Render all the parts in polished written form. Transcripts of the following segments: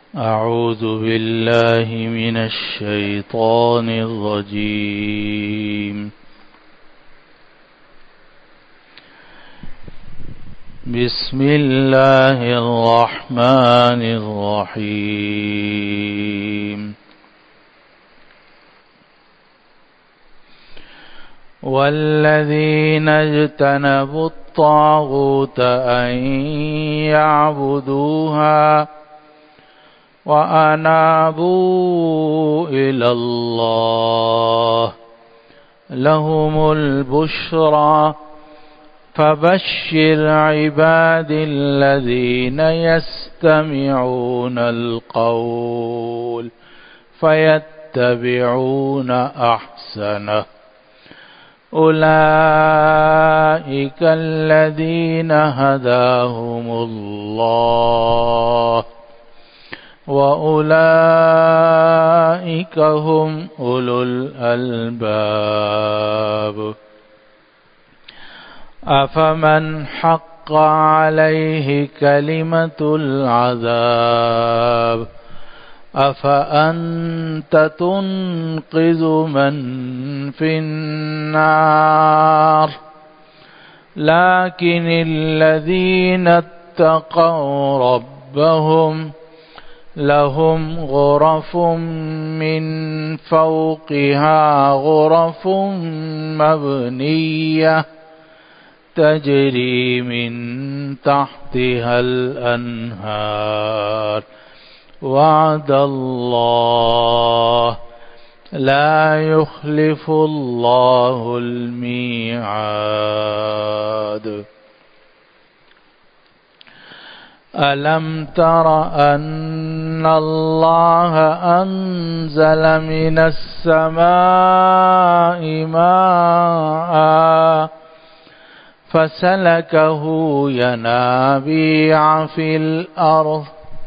أعوذ بالله من الشيطان الرجيم. بسم الله الرحمن الرحيم. والذين اجتنبوا الطاغوت أن يعبدوها وأنابوا إلى الله لهم البشرى فبشر عباد الذين يستمعون القول فيتبعون أحسنه أولئك الذين هداهم الله وأولئك هم أولو الألباب. أفمن حق عليه كلمة العذاب أفأنت تنقذ من في النار لكن الذين اتقوا ربهم لهم غرف من فوقها غرف مبنية تجري من تحتها الأنهار وعد الله لا يخلف الله الميعاد. ألم تر أن الله أنزل من السماء ماء فسلكه ينابيع في الأرض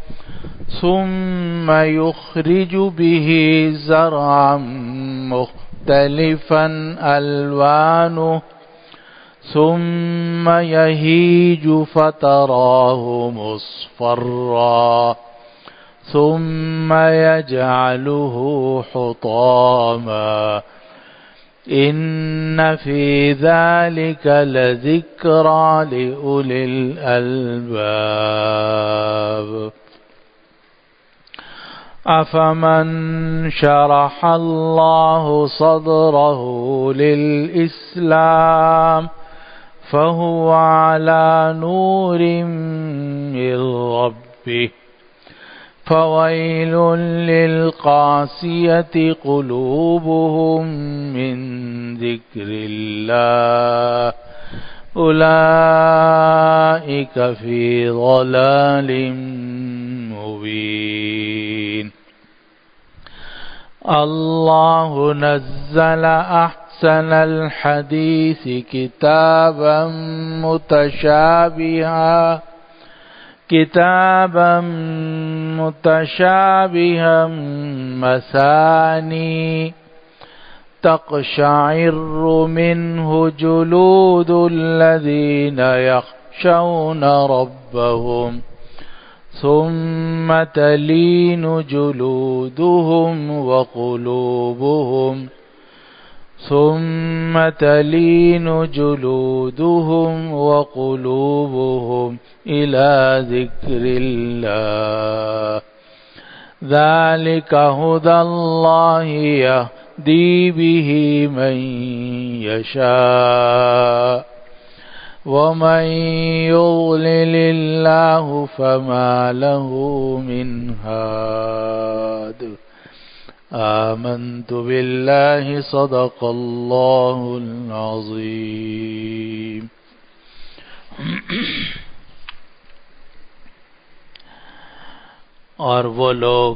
ثم يخرج به زرعا مختلفا ألوانه ثم يهيج فتراه مصفرا ثم يجعله حطاما إن في ذلك لذكرى لأولي الألباب. أفمن شرح الله صدره للإسلام فهو على نور من ربه فويل للقاسية قلوبهم من ذكر الله أولئك في ضلال مبين. الله نزل أحسن الحديث كتابا متشابها مثاني تقشعر منه جلود الذين يخشون ربهم ثم تلين جلودهم وقلوبهم إلى ذكر الله ذلك هدى الله يهدي به من يشاء ومن يضلل الله فما له من هاد. آمنت بالله صدق الله العظيم. और वो लोग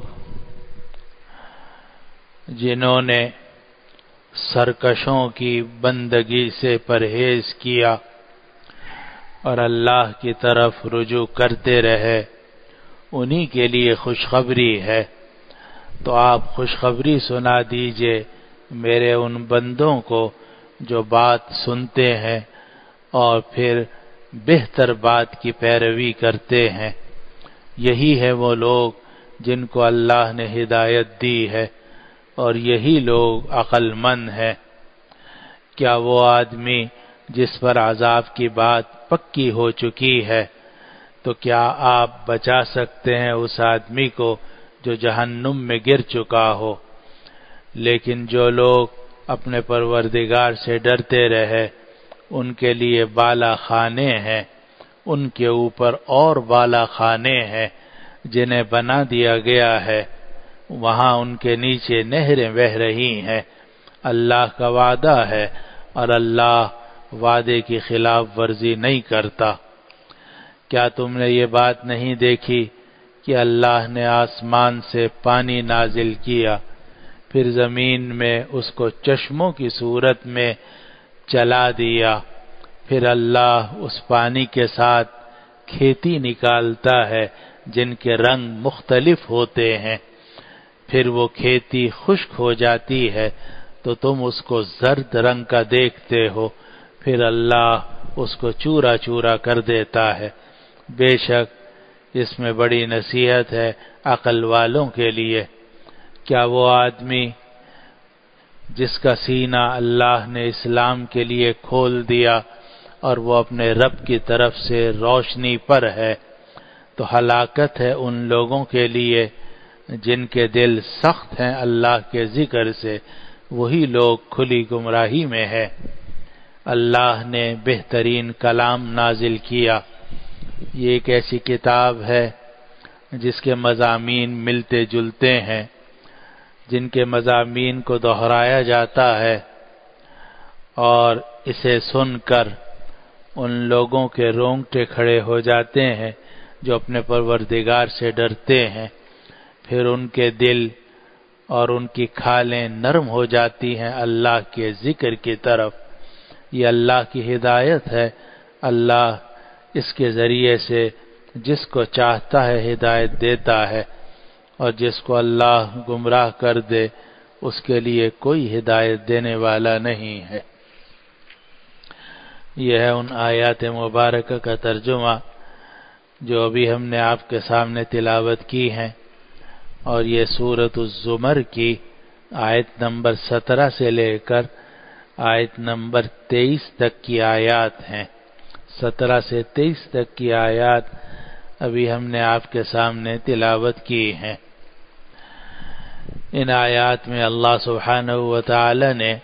जिन्होंने सरकशों की बंदगी से परहेज किया और अल्लाह की तरफ रुजू करते रहे, उन्हीं के लिए खुशखबरी है। तो आप खुशखबरी सुना दीजिए मेरे उन बंदों को जो बात सुनते हैं और फिर बेहतर बात की पैरवी करते हैं। यही है वो लोग جن کو اللہ نے ہدایت دی ہے، اور یہی لوگ عقل مند ہیں۔ کیا وہ آدمی جس پر عذاب کی بات پکی ہو چکی ہے، تو کیا آپ بچا سکتے ہیں اس آدمی کو جو جہنم میں گر چکا ہو؟ لیکن جو لوگ اپنے پروردگار سے ڈرتے رہے ان کے لیے بالا خانے ہیں، ان کے اوپر اور بالا خانے ہیں جنہیں بنا دیا گیا ہے، وہاں ان کے نیچے نہریں بہہ رہی ہیں۔ اللہ کا وعدہ ہے اور اللہ وعدے کی خلاف ورزی نہیں کرتا۔ کیا تم نے یہ بات نہیں دیکھی کہ اللہ نے آسمان سے پانی نازل کیا، پھر زمین میں اس کو چشموں کی صورت میں چلا دیا، پھر اللہ اس پانی کے ساتھ کھیتی نکالتا ہے جن کے رنگ مختلف ہوتے ہیں، پھر وہ کھیتی خشک ہو جاتی ہے تو تم اس کو زرد رنگ کا دیکھتے ہو، پھر اللہ اس کو چورا چورا کر دیتا ہے۔ بے شک اس میں بڑی نصیحت ہے عقل والوں کے لیے۔ کیا وہ آدمی جس کا سینہ اللہ نے اسلام کے لیے کھول دیا اور وہ اپنے رب کی طرف سے روشنی پر ہے، تو ہلاکت ہے ان لوگوں کے لیے جن کے دل سخت ہیں اللہ کے ذکر سے، وہی لوگ کھلی گمراہی میں ہے۔ اللہ نے بہترین کلام نازل کیا۔ یہ ایک ایسی کتاب ہے جس کے مضامین ملتے جلتے ہیں، جن کے مضامین کو دہرایا جاتا ہے، اور اسے سن کر ان لوگوں کے رونگٹے کھڑے ہو جاتے ہیں جو اپنے پروردگار سے ڈرتے ہیں، پھر ان کے دل اور ان کی کھالیں نرم ہو جاتی ہیں اللہ کے ذکر کی طرف۔ یہ اللہ کی ہدایت ہے۔ اللہ اس کے ذریعے سے جس کو چاہتا ہے ہدایت دیتا ہے، اور جس کو اللہ گمراہ کر دے اس کے لیے کوئی ہدایت دینے والا نہیں ہے۔ یہ ہے ان آیات مبارکہ کا ترجمہ جو ابھی ہم نے آپ کے سامنے تلاوت کی ہیں، اور یہ سورۃ الزمر کی آیت نمبر 17 سے لے کر آیت نمبر 23 تک کی آیات ہیں۔ 17 سے 23 تک کی آیات ابھی ہم نے آپ کے سامنے تلاوت کی ہیں۔ ان آیات میں اللہ سبحانہ و تعالی نے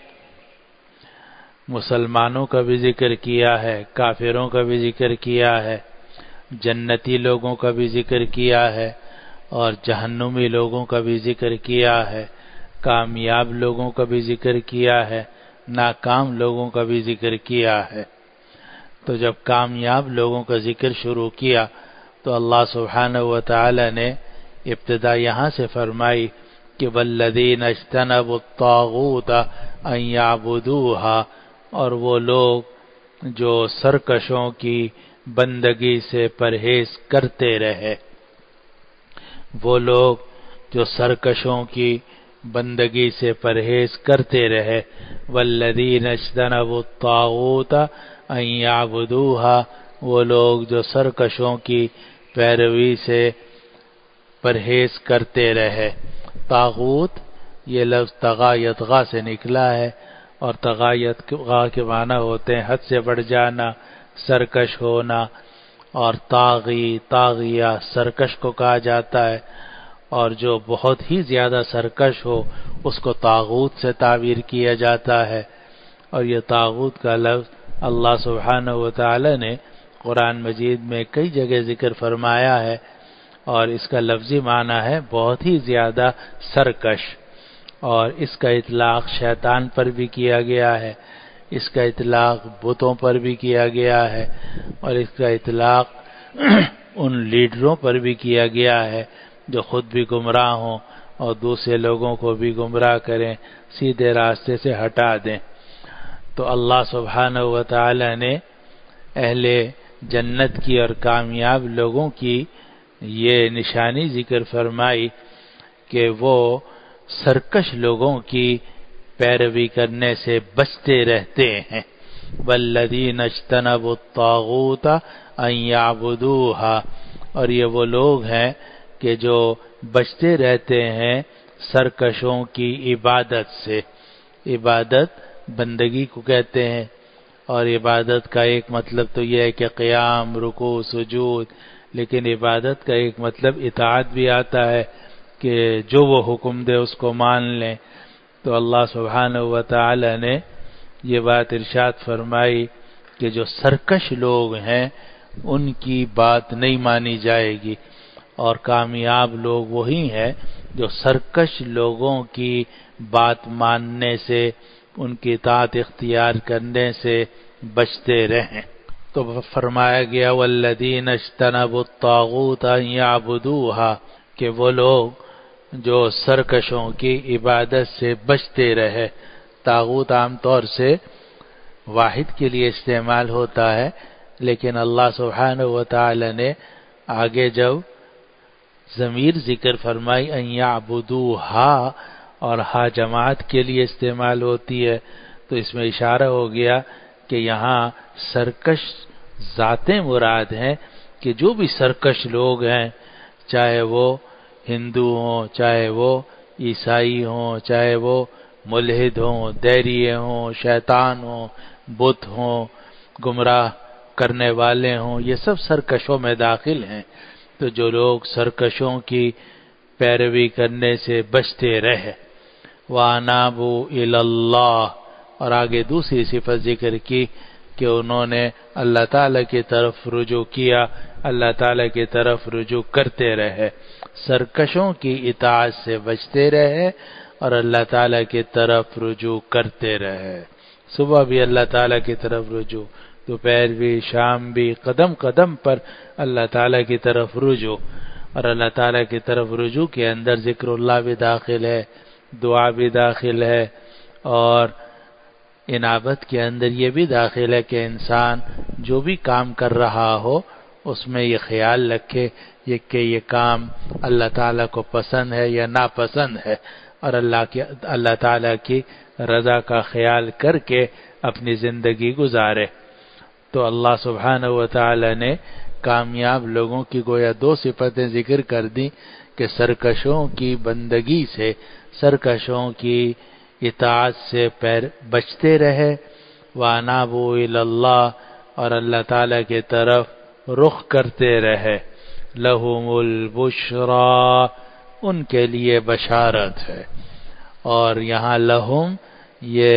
مسلمانوں کا بھی ذکر کیا ہے، کافروں کا بھی ذکر کیا ہے، جنتی لوگوں کا بھی ذکر کیا ہے، اور جہنمی لوگوں کا بھی ذکر کیا ہے، کامیاب لوگوں کا بھی ذکر کیا ہے، ناکام لوگوں کا بھی ذکر کیا ہے۔ تو جب کامیاب لوگوں کا ذکر شروع کیا تو اللہ سبحانہ و تعالی نے ابتدا یہاں سے فرمائی کہ والذین اجتنبوا الطاغوت ان یعبدوها، اور وہ لوگ جو سرکشوں کی بندگی سے پرہیز کرتے رہے، وہ لوگ جو سرکشوں کی بندگی سے پرہیز کرتے رہے۔ والذین اجتنبوا الطاغوت ان یعبدوها، وہ لوگ جو سرکشوں کی پیروی سے پرہیز کرتے رہے۔ طاغوت یہ لفظ طغا یطغا سے نکلا ہے، اور طغا یطغا کے معنی ہوتے ہیں حد سے بڑھ جانا، سرکش ہونا، اور طاغی طاغیہ سرکش کو کہا جاتا ہے، اور جو بہت ہی زیادہ سرکش ہو اس کو طاغوت سے تعبیر کیا جاتا ہے۔ اور یہ طاغوت کا لفظ اللہ سبحانہ و تعالی نے قرآن مجید میں کئی جگہ ذکر فرمایا ہے، اور اس کا لفظی معنی ہے بہت ہی زیادہ سرکش، اور اس کا اطلاق شیطان پر بھی کیا گیا ہے، اس کا اطلاق بتوں پر بھی کیا گیا ہے، اور اس کا اطلاق ان لیڈروں پر بھی کیا گیا ہے جو خود بھی گمراہ ہوں اور دوسرے لوگوں کو بھی گمراہ کریں، سیدھے راستے سے ہٹا دیں۔ تو اللہ سبحانہ و تعالی نے اہل جنت کی اور کامیاب لوگوں کی یہ نشانی ذکر فرمائی کہ وہ سرکش لوگوں کی پیروی کرنے سے بچتے رہتے ہیں۔ والذین اجتنبوا الطاغوت ان یعبدوها، اور یہ وہ لوگ ہیں کہ جو بچتے رہتے ہیں سرکشوں کی عبادت سے۔ عبادت بندگی کو کہتے ہیں، اور عبادت کا ایک مطلب تو یہ ہے کہ قیام، رکوع، سجود، لیکن عبادت کا ایک مطلب اطاعت بھی آتا ہے کہ جو وہ حکم دے اس کو مان لیں۔ تو اللہ سبحانہ و تعالی نے یہ بات ارشاد فرمائی کہ جو سرکش لوگ ہیں ان کی بات نہیں مانی جائے گی، اور کامیاب لوگ وہی ہیں جو سرکش لوگوں کی بات ماننے سے، ان کی اطاعت اختیار کرنے سے بچتے رہیں۔ تو فرمایا گیا والذین اجتنبوا الطاغوت ان یعبدوها، کہ وہ لوگ جو سرکشوں کی عبادت سے بچتے رہے۔ طاغوت عام طور سے واحد کے لیے استعمال ہوتا ہے، لیکن اللہ سبحانہ و تعالی نے آگے جب ضمیر ذکر فرمائی ان یعبدوها، اور ہا جماعت کے لیے استعمال ہوتی ہے، تو اس میں اشارہ ہو گیا کہ یہاں سرکش ذاتیں مراد ہیں، کہ جو بھی سرکش لوگ ہیں، چاہے وہ ہندو ہوں، چاہے وہ عیسائی ہوں، چاہے وہ ملحد ہوں، دیریے ہوں، شیطان ہوں، بت ہوں، گمراہ کرنے والے ہوں، یہ سب سرکشوں میں داخل ہیں۔ تو جو لوگ سرکشوں کی پیروی کرنے سے بچتے رہے، وَأَنَابُوا إِلَى اللَّهِ، اور آگے دوسری صفت ذکر کی کہ انہوں نے اللہ تعالیٰ کی طرف رجوع کیا، اللہ تعالیٰ کی طرف رجوع کرتے رہے، سرکشوں کی اطاعت سے بچتے رہے اور اللہ تعالیٰ کی طرف رجوع کرتے رہے۔ صبح بھی اللہ تعالیٰ کی طرف رجوع، دوپہر بھی، شام بھی، قدم قدم پر اللہ تعالیٰ کی طرف رجوع، اور اللہ تعالیٰ کی طرف رجوع کے اندر ذکر اللہ بھی داخل ہے، دعا بھی داخل ہے، اور انابت کے اندر یہ بھی داخل ہے کہ انسان جو بھی کام کر رہا ہو اس میں یہ خیال رکھے کہ یہ کام اللہ تعالیٰ کو پسند ہے یا ناپسند ہے، اور اللہ تعالیٰ کی رضا کا خیال کر کے اپنی زندگی گزارے۔ تو اللہ سبحانہ و تعالی نے کامیاب لوگوں کی گویا دو صفتیں ذکر کر دیں کہ سرکشوں کی بندگی سے، سرکشوں کی اطاعت سے بچتے رہے، وَأَنَابُوا إِلَى اللَّهِ، اور اللہ تعالیٰ کی طرف رخ کرتے رہے، لَهُمُ الْبُشْرَى، ان کے لیے بشارت ہے۔ اور یہاں لہم یہ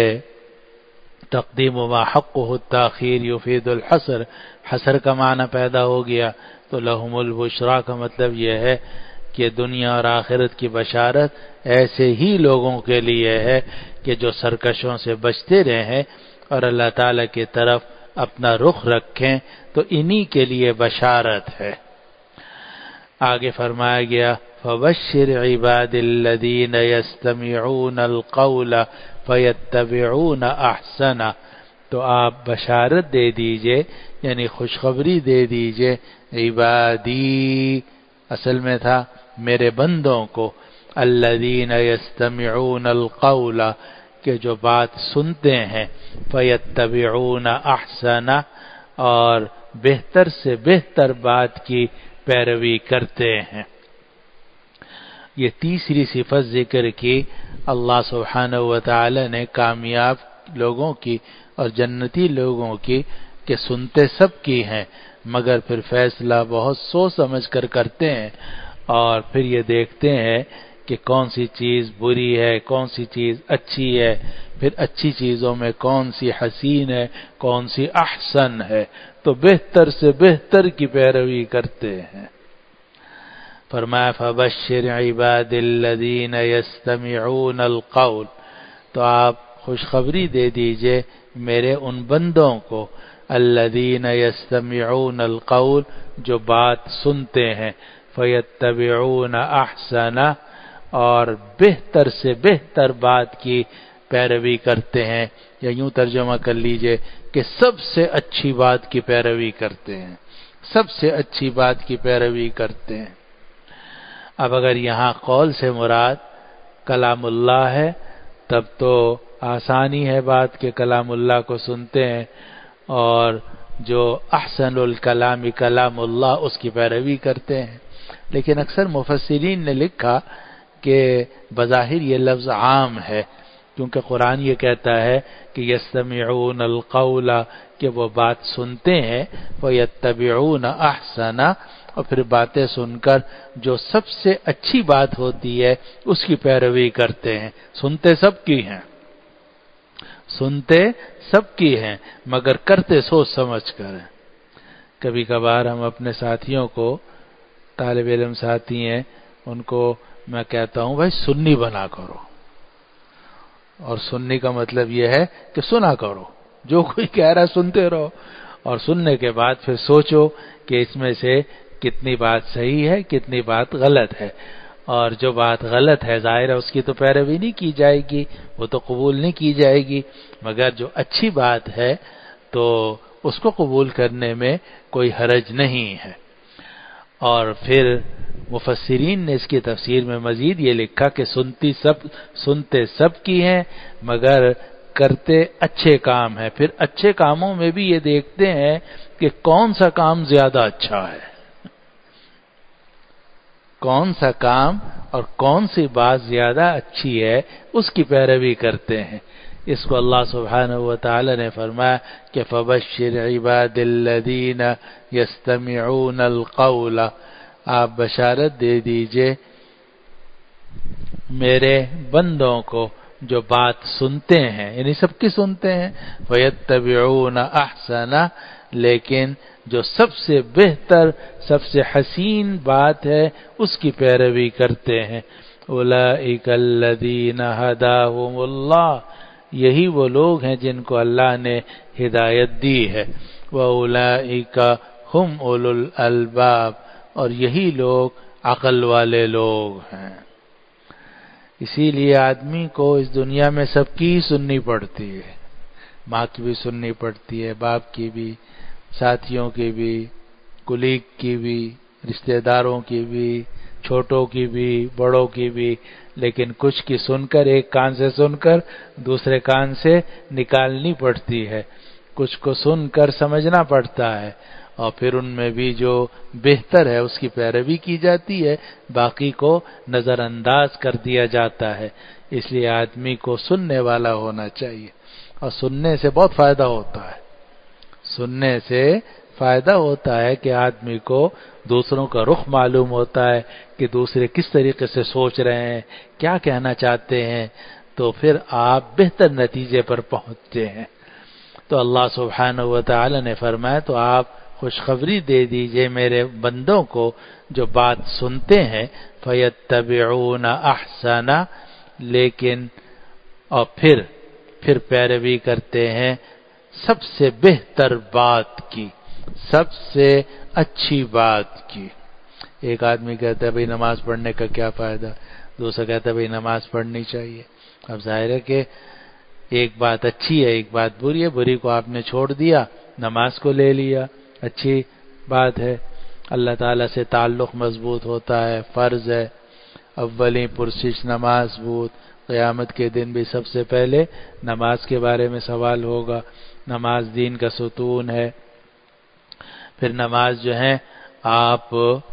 تقدیم ما حقہ التاخیر یفید الحصر، حصر کا معنی پیدا ہو گیا، تو لہم البشرا کا مطلب یہ ہے کہ دنیا اور آخرت کی بشارت ایسے ہی لوگوں کے لیے ہے کہ جو سرکشوں سے بچتے رہیں اور اللہ تعالیٰ کی طرف اپنا رخ رکھیں، تو انہی کے لیے بشارت ہے۔ آگے فرمایا گیا فَبَشِّرْ عِبَادِ الَّذِينَ يَسْتَمِعُونَ الْقَوْلَ فَيَتَّبِعُونَ أَحْسَنَهُ، تو آپ بشارت دے دیجئے، یعنی خوشخبری دے دیجئے عبادی، اصل میں تھا میرے بندوں کو، الذین یستمعون القول، کہ جو بات سنتے ہیں، فیتبعون احسنہ، اور بہتر سے بہتر بات کی پیروی کرتے ہیں۔ یہ تیسری صفت ذکر کی اللہ سبحانہ و تعالی نے کامیاب لوگوں کی اور جنتی لوگوں کی، کہ سنتے سب کی ہیں مگر پھر فیصلہ بہت سوچ سمجھ کر کرتے ہیں، اور پھر یہ دیکھتے ہیں کہ کون سی چیز بری ہے، کون سی چیز اچھی ہے، پھر اچھی چیزوں میں کون سی حسین ہے، کون سی احسن ہے، تو بہتر سے بہتر کی پیروی کرتے ہیں۔ فرمایا فَبَشِّرْ عِبَادِ الَّذِينَ يَسْتَمِعُونَ الْقَوْلَ، تو آپ خوشخبری دے دیجئے میرے ان بندوں کو، الَّذِينَ يَسْتَمِعُونَ الْقَوْلَ، جو بات سنتے ہیں، فَيَتَّبِعُونَ أَحْسَنَهُ، اور بہتر سے بہتر بات کی پیروی کرتے ہیں، یا یوں ترجمہ کر لیجئے کہ سب سے اچھی بات کی پیروی کرتے ہیں، سب سے اچھی بات کی پیروی کرتے ہیں۔ اب اگر یہاں قول سے مراد کلام اللہ ہے تب تو آسانی ہے بات کہ کلام اللہ کو سنتے ہیں، اور جو احسن الکلام کلام اللہ اس کی پیروی کرتے ہیں۔ لیکن اکثر مفسرین نے لکھا کہ بظاہر یہ لفظ عام ہے، کیونکہ قرآن یہ کہتا ہے کہ یستمعون القول، کہ وہ بات سنتے ہیں، ویتبعون احسنہ، اور پھر باتیں سن کر جو سب سے اچھی بات ہوتی ہے اس کی پیروی کرتے ہیں۔ سنتے سب کی ہیں، سنتے سب کی ہیں، مگر کرتے سوچ سمجھ کر ہیں۔ کبھی کبھار ہم اپنے ساتھیوں کو، طالب علم ساتھی ہیں، ان کو میں کہتا ہوں بھائی سنی بنا کرو، اور سننے کا مطلب یہ ہے کہ سنا کرو، جو کوئی کہہ رہا ہے سنتے رہو، اور سننے کے بعد پھر سوچو کہ اس میں سے کتنی بات صحیح ہے، کتنی بات غلط ہے، اور جو بات غلط ہے ظاہر ہے اس کی تو پیروی نہیں کی جائے گی، وہ تو قبول نہیں کی جائے گی، مگر جو اچھی بات ہے تو اس کو قبول کرنے میں کوئی حرج نہیں ہے۔ اور پھر مفسرین نے اس کی تفسیر میں مزید یہ لکھا کہ سنتے سب کی ہیں، مگر کرتے اچھے کام ہیں۔ پھر اچھے کاموں میں بھی یہ دیکھتے ہیں کہ کون سا کام زیادہ اچھا ہے، کون سا کام اور کون سی بات زیادہ اچھی ہے، اس کی پیروی کرتے ہیں۔ اس کو اللہ سبحانہ و تعالی نے فرمایا کہ فَبَشِّرْ عِبَادِ الَّذِينَ يَسْتَمِعُونَ الْقَوْلَ، آپ بشارت دے دیجئے میرے بندوں کو جو بات سنتے ہیں، یعنی سب کی سنتے ہیں، وَيَتَّبِعُونَ أَحْسَنَ، لیکن جو سب سے بہتر، سب سے حسین بات ہے اس کی پیروی کرتے ہیں۔ أُولَئِكَ الَّذِينَ هَدَاهُمُ اللَّهُ، یہی وہ لوگ ہیں جن کو اللہ نے ہدایت دی ہے۔ وَأُولَئِكَ هُمْ أُولُو الْأَلْبَابِ، اور یہی لوگ عقل والے لوگ ہیں۔ اسی لیے آدمی کو اس دنیا میں سب کی سننی پڑتی ہے، ماں کی بھی سننی پڑتی ہے، باپ کی بھی، ساتھیوں کی بھی، کلیگ کی بھی، رشتہ داروں کی بھی، چھوٹوں کی بھی، بڑوں کی بھی، لیکن کچھ کی سن کر، ایک کان سے سن کر دوسرے کان سے نکالنی پڑتی ہے، کچھ کو سن کر سمجھنا پڑتا ہے، اور پھر ان میں بھی جو بہتر ہے اس کی پیروی کی جاتی ہے، باقی کو نظر انداز کر دیا جاتا ہے۔ اس لیے آدمی کو سننے والا ہونا چاہیے، اور سننے سے بہت فائدہ ہوتا ہے۔ سننے سے فائدہ ہوتا ہے کہ آدمی کو دوسروں کا رخ معلوم ہوتا ہے کہ دوسرے کس طریقے سے سوچ رہے ہیں، کیا کہنا چاہتے ہیں، تو پھر آپ بہتر نتیجے پر پہنچتے ہیں۔ تو اللہ سبحانہ و تعالی نے فرمایا تو آپ خوشخبری دے دیجئے میرے بندوں کو جو بات سنتے ہیں، فَيَتَّبِعُونَ أَحْسَنَ، لیکن اور پھر پیروی کرتے ہیں سب سے بہتر بات کی، سب سے اچھی بات کی۔ ایک آدمی کہتا ہے بھئی نماز پڑھنے کا کیا فائدہ، دوسرا کہتا ہے بھئی نماز پڑھنی چاہیے۔ اب ظاہر ہے کہ ایک بات اچھی ہے، ایک بات بری ہے، بری کو آپ نے چھوڑ دیا، نماز کو لے لیا، اچھی بات ہے، اللہ تعالیٰ سے تعلق مضبوط ہوتا ہے، فرض ہے، اولین پرسش نماز بود، قیامت کے دن بھی سب سے پہلے نماز کے بارے میں سوال ہوگا، نماز دین کا ستون ہے۔ پھر نماز جو ہے آپ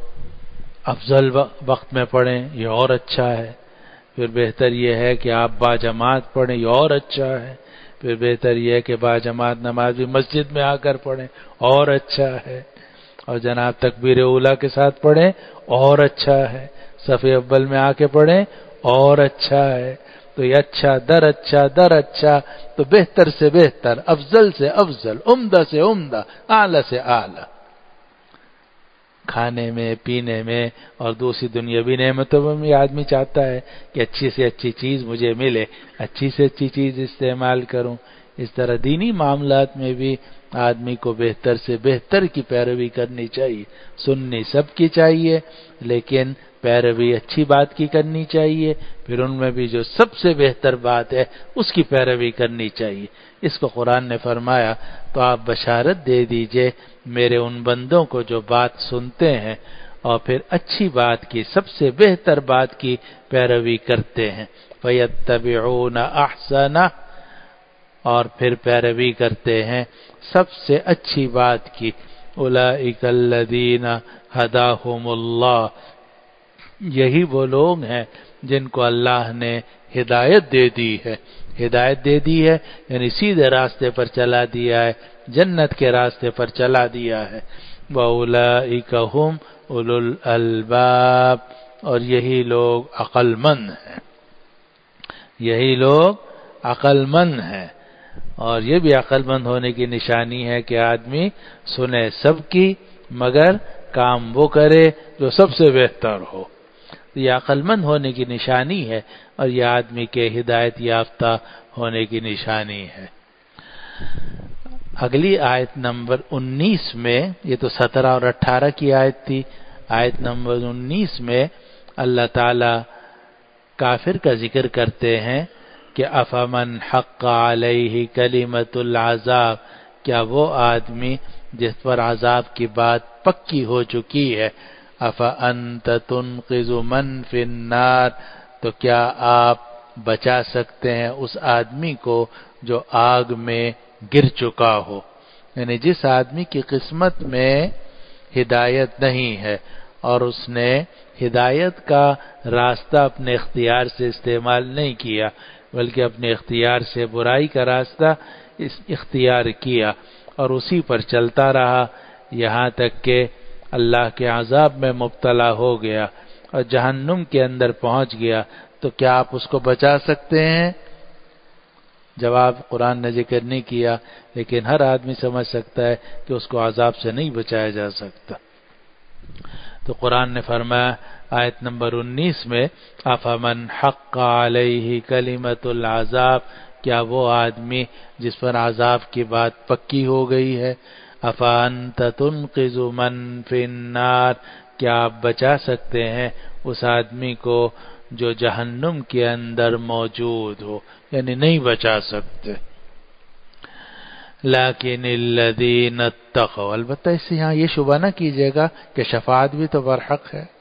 افضل وقت میں پڑھیں، یہ اور اچھا ہے، پھر بہتر یہ ہے کہ آپ باجماعت پڑھیں، یہ اور اچھا ہے، پھر بہتر یہ ہے کہ باجماعت نماز بھی مسجد میں آ کر پڑھیں، اور اچھا ہے، اور جناب تکبیر اولیٰ کے ساتھ پڑھیں، اور اچھا ہے، صف اول میں آ کے پڑھیں، اور اچھا ہے۔ تو یہ اچھا در اچھا در اچھا، تو بہتر سے بہتر، افضل سے افضل، عمدہ سے عمدہ، اعلیٰ سے اعلیٰ، کھانے میں، پینے میں اور دوسری دنیاوی نعمتوں میں بھی آدمی چاہتا ہے کہ اچھی سے اچھی چیز مجھے ملے، اچھی سے اچھی چیز استعمال کروں۔ اس طرح دینی معاملات میں بھی آدمی کو بہتر سے بہتر کی پیروی کرنی چاہیے، سننی سب کی چاہیے، لیکن پیروی اچھی بات کی کرنی چاہیے، پھر ان میں بھی جو سب سے بہتر بات ہے اس کی پیروی کرنی چاہیے۔ اس کو قرآن نے فرمایا تو آپ بشارت دے دیجئے میرے ان بندوں کو جو بات سنتے ہیں اور پھر اچھی بات کی، سب سے بہتر بات کی پیروی کرتے ہیں، فَيَتَّبِعُونَ أَحْسَنَ، اور پھر پیروی کرتے ہیں سب سے اچھی بات کی، أُولَئِكَ الَّذِينَ هَدَاهُمُ اللَّهُ، یہی وہ لوگ ہیں جن کو اللہ نے ہدایت دے دی ہے. ہدایت دے دی ہے یعنی سیدھے راستے پر چلا دیا ہے، جنت کے راستے پر چلا دیا ہے. وَأُولَئِكَ هُمْ أُولُو الْأَلْبَابِ، اور یہی لوگ عقل مند ہیں، یہی لوگ عقل مند ہیں. اور یہ بھی عقل مند ہونے کی نشانی ہے کہ آدمی سنے سب کی مگر کام وہ کرے جو سب سے بہتر ہو. یہ عقل مند ہونے کی نشانی ہے اور یہ آدمی کے ہدایت یافتہ ہونے کی نشانی ہے. اگلی آیت نمبر 19 میں، یہ تو 17 اور 18 کی آیت تھی، آیت نمبر 19 میں اللہ تعالی کافر کا ذکر کرتے ہیں کہ افمن حق علیہ کلمۃ العذاب، کیا وہ آدمی جس پر عذاب کی بات پکی ہو چکی ہے، افانت تنقذ من فی النار، تو کیا آپ بچا سکتے ہیں اس آدمی کو جو آگ میں گر چکا ہو. یعنی جس آدمی کی قسمت میں ہدایت نہیں ہے اور اس نے ہدایت کا راستہ اپنے اختیار سے استعمال نہیں کیا بلکہ اپنے اختیار سے برائی کا راستہ اختیار کیا اور اسی پر چلتا رہا یہاں تک کہ اللہ کے عذاب میں مبتلا ہو گیا اور جہنم کے اندر پہنچ گیا، تو کیا آپ اس کو بچا سکتے ہیں؟ جواب قرآن نے ذکر نہیں کیا، لیکن ہر آدمی سمجھ سکتا ہے کہ اس کو عذاب سے نہیں بچایا جا سکتا. تو قرآن نے فرمایا آیت نمبر 19 میں افمن حق علیہ کلمۃ العذاب، کیا وہ آدمی جس پر عذاب کی بات پکی ہو گئی ہے، افانت تنقذ من فی النار، کیا آپ بچا سکتے ہیں اس آدمی کو جو جہنم کے اندر موجود ہو، یعنی نہیں بچا سکتے. لیکن الذین اتقوا، البتہ اس سے یہاں یہ شبہ نہ کیجیے گا کہ شفاعت بھی تو برحق ہے،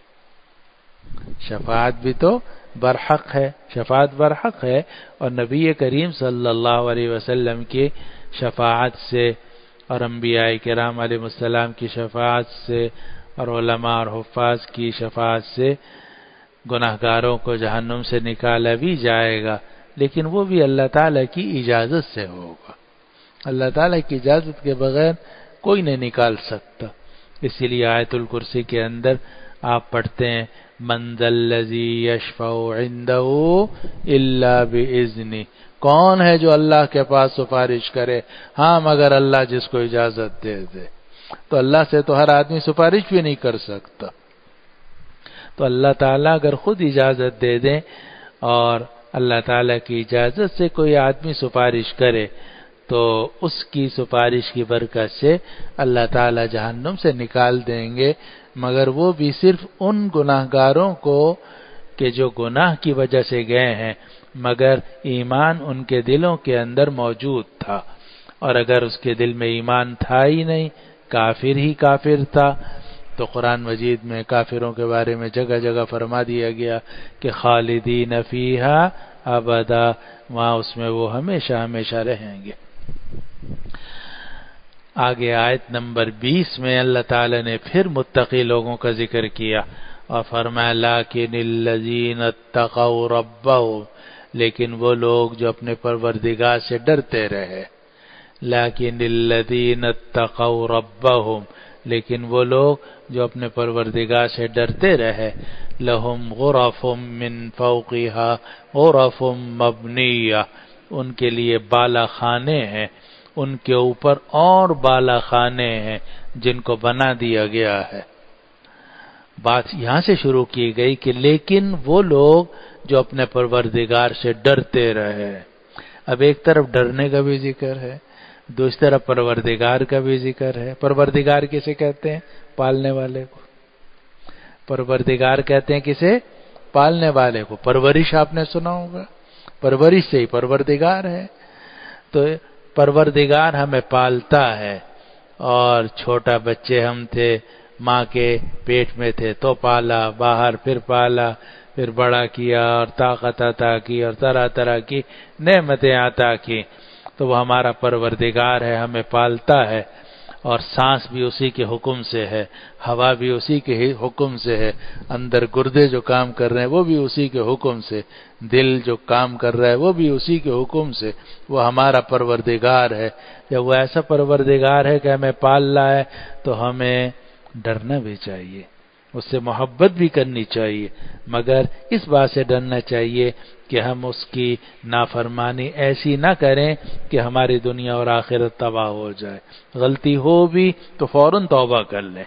شفاعت بھی تو برحق ہے، شفاعت برحق ہے. اور نبی کریم صلی اللہ علیہ وسلم کی شفاعت سے اور انبیاء کرام علیہ السلام کی شفاعت سے اور علماء اور حفاظ کی شفاعت سے گناہگاروں کو جہنم سے نکالا بھی جائے گا، لیکن وہ بھی اللہ تعالیٰ کی اجازت سے ہوگا. اللہ تعالیٰ کی اجازت کے بغیر کوئی نہیں نکال سکتا. اسی لیے آیت الکرسی کے اندر آپ پڑھتے ہیں من ذا الذی یشفع عنده الا باذنہ، کون ہے جو اللہ کے پاس سفارش کرے ہاں مگر اللہ جس کو اجازت دے دے. تو اللہ سے تو ہر آدمی سفارش بھی نہیں کر سکتا. تو اللہ تعالیٰ اگر خود اجازت دے دیں اور اللہ تعالیٰ کی اجازت سے کوئی آدمی سفارش کرے تو اس کی سفارش کی برکت سے اللہ تعالیٰ جہنم سے نکال دیں گے، مگر وہ بھی صرف ان گناہگاروں کو کہ جو گناہ کی وجہ سے گئے ہیں مگر ایمان ان کے دلوں کے اندر موجود تھا. اور اگر اس کے دل میں ایمان تھا ہی نہیں، کافر ہی کافر تھا، تو قرآن مجید میں کافروں کے بارے میں جگہ جگہ فرما دیا گیا کہ خالدین فیہا ابدا، وہاں اس میں وہ ہمیشہ ہمیشہ رہیں گے. آگے آیت نمبر 20 میں اللہ تعالی نے پھر متقی لوگوں کا ذکر کیا اور فرمایا لیکن الذین اتقوا ربهم، لیکن وہ لوگ جو اپنے پروردگار سے ڈرتے رہے. لیکن الذین اتقوا ربهم، لیکن وہ لوگ جو اپنے پروردگار سے ڈرتے رہے. لہم غرف من فوقها غرف مبنیہ، ان کے لیے بالا خانے ہیں، ان کے اوپر اور بالا خانے ہیں جن کو بنا دیا گیا ہے. بات یہاں سے شروع کی گئی کہ لیکن وہ لوگ جو اپنے پروردگار سے ڈرتے رہے. اب ایک طرف ڈرنے کا بھی ذکر ہے، دوسری طرف پروردگار کا بھی ذکر ہے. پروردگار کسے کہتے ہیں؟ پالنے والے کو. پروردگار کہتے ہیں کسے؟ پالنے والے کو. پرورش آپ نے سنا ہوگا، پرورش سے ہی پروردگار ہے. تو پروردگار ہمیں پالتا ہے، اور چھوٹا بچے ہم تھے، ماں کے پیٹ میں تھے تو پالا، باہر پھر پالا، پھر بڑا کیا اور طاقت عطا کی اور طرح طرح کی نعمتیں عطا کی. تو وہ ہمارا پروردگار ہے، ہمیں پالتا ہے. اور سانس بھی اسی کے حکم سے ہے، ہوا بھی اسی کے ہی حکم سے ہے، اندر گردے جو کام کر رہے ہیں وہ بھی اسی کے حکم سے، دل جو کام کر رہا ہے وہ بھی اسی کے حکم سے، وہ ہمارا پروردگار ہے۔ جب وہ ایسا پروردگار ہے کہ ہمیں پال رہا ہے تو ہمیں ڈرنا بھی چاہیے، اس سے محبت بھی کرنی چاہیے، مگر اس بات سے ڈرنا چاہیے کہ ہم اس کی نافرمانی ایسی نہ کریں کہ ہماری دنیا اور آخرت تباہ ہو جائے۔ غلطی ہو بھی تو فوراً توبہ کر لیں۔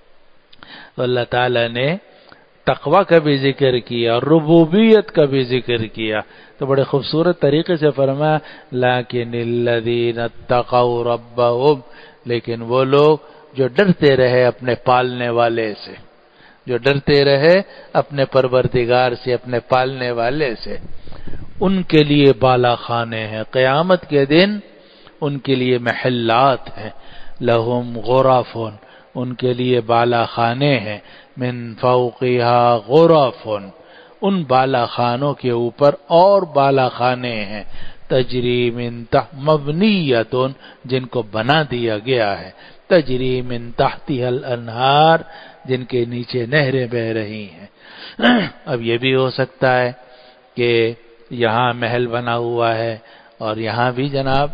تو اللہ تعالیٰ نے تقوی کا بھی ذکر کیا اور ربوبیت کا بھی ذکر کیا، تو بڑے خوبصورت طریقے سے فرمایا لیکن الذین اتقوا ربهم، لیکن وہ لوگ جو ڈرتے رہے اپنے پالنے والے سے، جو ڈرتے رہے اپنے پروردگار سے، اپنے پالنے والے سے، ان کے لیے بالا خانے ہیں، قیامت کے دن ان کے لیے محلات ہیں، لہم غرف، ان کے لیے بالا خانے ہیں، من فوقها غرف، ان بالا خانوں کے اوپر اور بالا خانے ہیں، تجری من تحت مبنیۃ، جن کو بنا دیا گیا ہے، تجری من تحتها الانہار، جن کے نیچے نہریں بہ رہی ہیں۔ اب یہ بھی ہو سکتا ہے کہ یہاں محل بنا ہوا ہے اور یہاں بھی جناب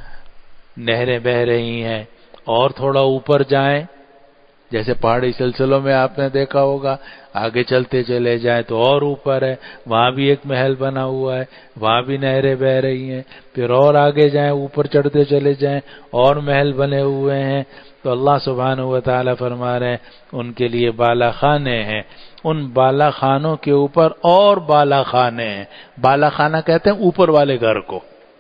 نہریں بہ رہی ہیں، اور تھوڑا اوپر جائیں، جیسے پہاڑی سلسلوں میں آپ نے دیکھا ہوگا، آگے چلتے چلے جائیں تو اور اوپر ہے، وہاں بھی ایک محل بنا ہوا ہے، وہاں بھی نہریں بہ رہی ہیں، پھر اور آگے جائیں، اوپر چڑھتے چلے جائیں، اور محل بنے ہوئے ہیں۔ تو اللہ سبحانہ و تعالی فرما رہے ہیں ان کے لیے بالا خانے ہیں، ان بالا خانوں کے اوپر اور بالا خانے ہیں۔ بالا خانہ کہتے ہیں اوپر والے گھر کو،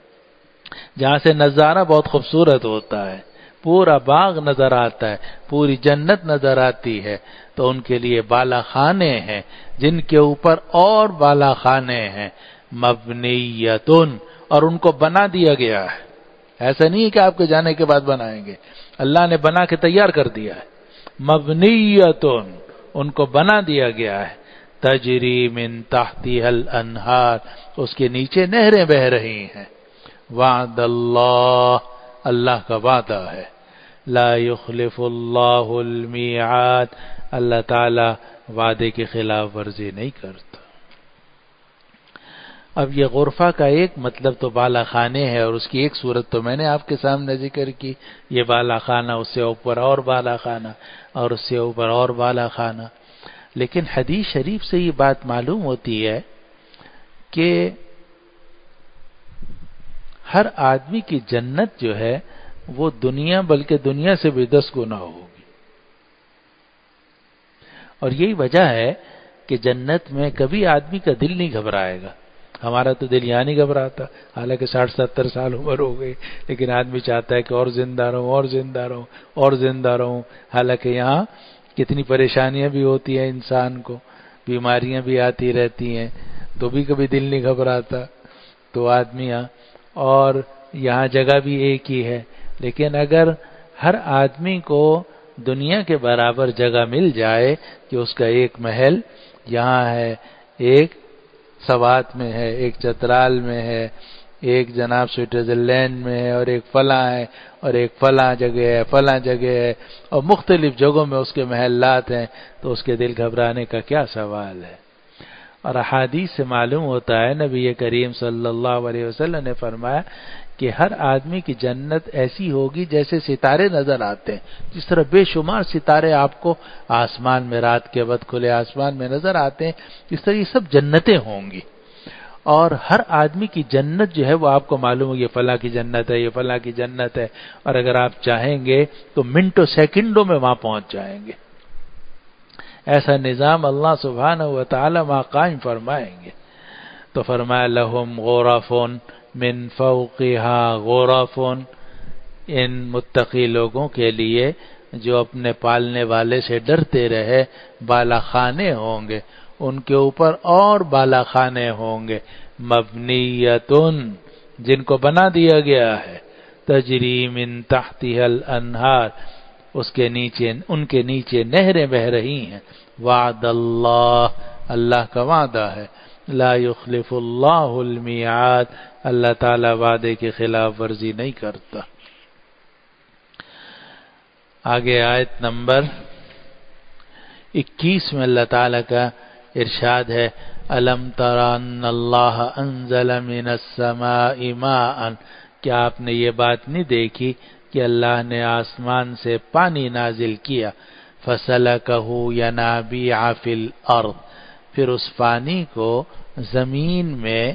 جہاں سے نظارہ بہت خوبصورت ہوتا ہے، پورا باغ نظر آتا ہے، پوری جنت نظر آتی ہے، تو ان کے لیے بالا خانے ہیں، جن کے اوپر اور بالا خانے ہیں، مبنیتن، اور ان کو بنا دیا گیا ہے۔ ایسا نہیں ہے کہ آپ کے جانے کے بعد بنائیں گے، اللہ نے بنا کے تیار کر دیا ہے۔ مبنیتن، ان کو بنا دیا گیا ہے، تجری من تحتها الانہار، اس کے نیچے نہریں بہ رہی ہیں۔ وعد اللہ، اللہ کا وعدہ ہے، لا یخلف اللہ المیعاد، اللہ تعالی وعدے کی خلاف ورزی نہیں کرتا۔ اب یہ غرفہ کا ایک مطلب تو بالا خانے ہے، اور اس کی ایک صورت تو میں نے آپ کے سامنے ذکر کی، یہ بالا خانہ، اس سے اوپر اور بالا خانہ، اور اس سے اوپر اور بالا خانہ۔ لیکن حدیث شریف سے یہ بات معلوم ہوتی ہے کہ ہر آدمی کی جنت جو ہے وہ دنیا، بلکہ دنیا سے بھی 10 گنا ہوگی، اور یہی وجہ ہے کہ جنت میں کبھی آدمی کا دل نہیں گھبرائے گا۔ ہمارا تو دل یہاں نہیں گھبراتا، حالانکہ 60-70 سال عمر ہو گئی، لیکن آدمی چاہتا ہے کہ اور زندہ رہوں، اور زندہ رہوں، اور زندہ رہوں، حالانکہ یہاں کتنی پریشانیاں بھی ہوتی ہیں انسان کو، بیماریاں بھی آتی رہتی ہیں، تو بھی کبھی دل نہیں گھبراتا۔ تو آدمی اور یہاں جگہ بھی ایک ہی ہے، لیکن اگر ہر آدمی کو دنیا کے برابر جگہ مل جائے کہ اس کا ایک محل یہاں ہے، ایک سوات میں ہے، ایک چترال میں ہے، ایک جناب سوئٹزرلینڈ میں ہے، اور ایک فلاں ہے، اور ایک فلاں جگہ ہے، فلاں جگہ ہے، اور مختلف جگہوں میں اس کے محلات ہیں، تو اس کے دل گھبرانے کا کیا سوال ہے؟ اور احادیث سے معلوم ہوتا ہے، نبی کریم صلی اللہ علیہ وسلم نے فرمایا کہ ہر آدمی کی جنت ایسی ہوگی جیسے ستارے نظر آتے ہیں، جس طرح بے شمار ستارے آپ کو آسمان میں رات کے وقت کھلے آسمان میں نظر آتے ہیں، اس طرح یہ سب جنتیں ہوں گی، اور ہر آدمی کی جنت جو ہے وہ آپ کو معلوم ہو، یہ فلاں کی جنت ہے، یہ فلاں کی جنت ہے، اور اگر آپ چاہیں گے تو منٹوں سیکنڈوں میں وہاں پہنچ جائیں گے۔ ایسا نظام اللہ سبحانہ و تعالی وہاں قائم فرمائیں گے۔ تو فرمایا لہم غرف من فوقها غرف، ان متقی لوگوں کے لیے جو اپنے پالنے والے سے ڈرتے رہے بالا خانے ہوں گے، ان کے اوپر اور بالا خانے ہوں گے، مبنیتن، جن کو بنا دیا گیا ہے، تجری من تحتها الانہار، اس کے نیچے، ان کے نیچے نہریں بہ رہی ہیں۔ وعد اللہ، اللہ کا وعدہ ہے، لا یخلف اللہ المیعاد، اللہ تعالی وعدے کی خلاف ورزی نہیں کرتا۔ آگے آیت نمبر 21 میں اللہ تعالیٰ کا ارشاد ہے الم تر ان اللہ انزل من السماء ماء، کیا آپ نے یہ بات نہیں دیکھی کہ اللہ نے آسمان سے پانی نازل کیا، فسلکہ ینابیع فی الارض، پھر اس پانی کو زمین میں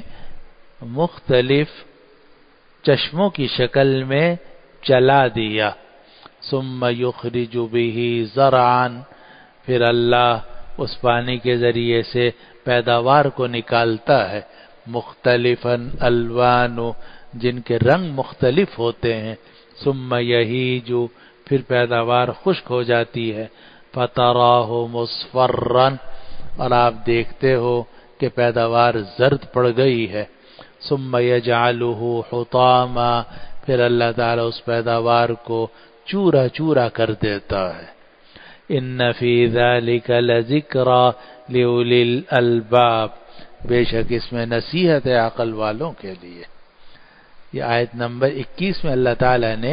مختلف چشموں کی شکل میں چلا دیا، ثم یخرج بہ زرعا، پھر اللہ اس پانی کے ذریعے سے پیداوار کو نکالتا ہے، مختلفا الوان، جن کے رنگ مختلف ہوتے ہیں، ثم یہیج، پھر پیداوار خشک ہو جاتی ہے، فتراہ مصفرا، اور آپ دیکھتے ہو کہ پیداوار زرد پڑ گئی ہے، ثم یجعلہ حطاما، پھر اللہ تعالیٰ اس پیداوار کو چورا چورا کر دیتا ہے۔ ان فی ذلک لذکری لأولی الالباب، بے شک اس میں نصیحت ہے عقل والوں کے لیے۔ یہ آیت نمبر 21 میں اللہ تعالیٰ نے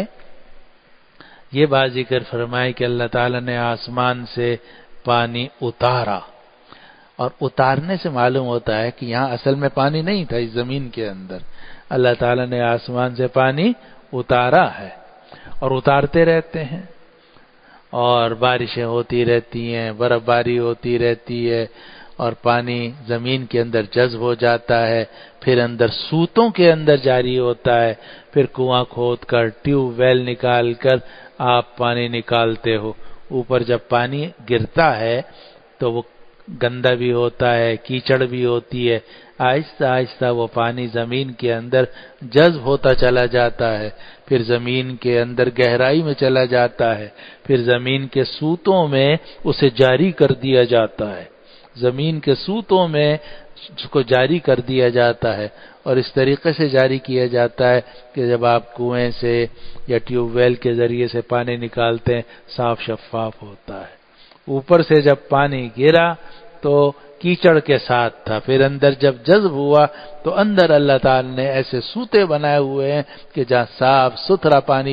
یہ بات ذکر فرمائی کہ اللہ تعالیٰ نے آسمان سے پانی اتارا، اور اتارنے سے معلوم ہوتا ہے کہ یہاں اصل میں پانی نہیں تھا، اس زمین کے اندر اللہ تعالیٰ نے آسمان سے پانی اتارا ہے، اور اتارتے رہتے ہیں، اور بارشیں ہوتی رہتی ہیں، برف باری ہوتی رہتی ہے، اور پانی زمین کے اندر جذب ہو جاتا ہے، پھر اندر سوتوں کے اندر جاری ہوتا ہے، پھر کنواں کھود کر ٹیوب ویل نکال کر آپ پانی نکالتے ہو۔ اوپر جب پانی گرتا ہے تو وہ گندا بھی ہوتا ہے، کیچڑ بھی ہوتی ہے، آہستہ آہستہ وہ پانی زمین کے اندر جذب ہوتا چلا جاتا ہے، پھر زمین کے اندر گہرائی میں چلا جاتا ہے، پھر زمین کے سوتوں میں اسے جاری کر دیا جاتا ہے، زمین کے سوتوں میں اس کو جاری کر دیا جاتا ہے، اور اس طریقے سے جاری کیا جاتا ہے کہ جب آپ کنویں سے یا ٹیوب ویل کے ذریعے سے پانی نکالتے ہیں صاف شفاف ہوتا ہے۔ اوپر سے جب پانی گرا تو کیچڑ کے ساتھ تھا، پھر اندر جب جذب ہوا تو اندر اللہ تعالی نے ایسے سوتے بنائے ہوئے ہیں کہ جہاں صاف ستھرا پانی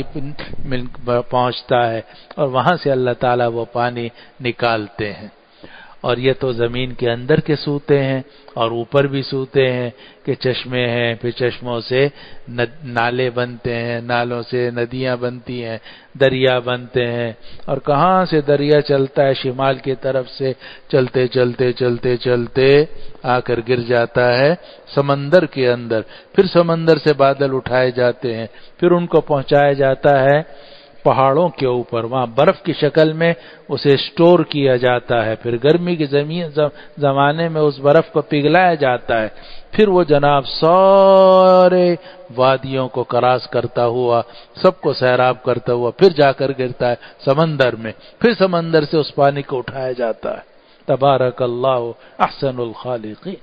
پہنچتا ہے، اور وہاں سے اللہ تعالیٰ وہ پانی نکالتے ہیں۔ اور یہ تو زمین کے اندر کے سوتے ہیں، اور اوپر بھی سوتے ہیں کہ چشمے ہیں، پھر چشموں سے نالے بنتے ہیں، نالوں سے ندیاں بنتی ہیں، دریا بنتے ہیں، اور کہاں سے دریا چلتا ہے شمال کی طرف سے، چلتے چلتے چلتے چلتے آ کر گر جاتا ہے سمندر کے اندر، پھر سمندر سے بادل اٹھائے جاتے ہیں، پھر ان کو پہنچایا جاتا ہے پہاڑوں کے اوپر، وہاں برف کی شکل میں اسے سٹور کیا جاتا ہے، پھر گرمی کے زمانے میں اس برف کو پگھلایا جاتا ہے، پھر وہ جناب سارے وادیوں کو کراس کرتا ہوا، سب کو سیراب کرتا ہوا پھر جا کر گرتا ہے سمندر میں، پھر سمندر سے اس پانی کو اٹھایا جاتا ہے۔ تبارک اللہ احسن الخالقین۔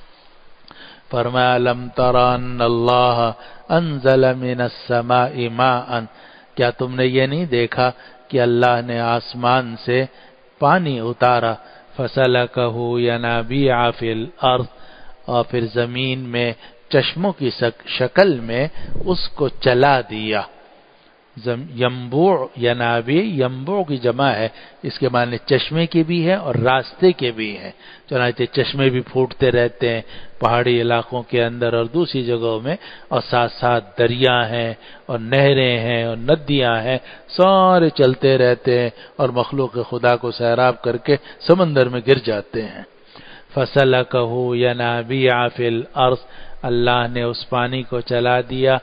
فرمایا لم تر ان اللہ انزل من السماء ماء، کیا تم نے یہ نہیں دیکھا کہ اللہ نے آسمان سے پانی اتارا، فسلکہ ینابیع فی الارض، اور پھر زمین میں چشموں کی شکل میں اس کو چلا دیا۔ ینبوع، ینابیع، ینبوع کی جمع ہے، اس کے معنی چشمے کے بھی ہے اور راستے کے بھی ہیں، چنانچہ چشمے بھی پھوٹتے رہتے ہیں پہاڑی علاقوں کے اندر اور دوسری جگہوں میں، اور ساتھ ساتھ دریا ہیں اور نہریں ہیں اور ندیاں ہیں، سارے چلتے رہتے ہیں اور مخلوق خدا کو سیراب کر کے سمندر میں گر جاتے ہیں۔ فسلکہ ینابیع فی الارض، اللہ نے اس پانی کو چلا دیا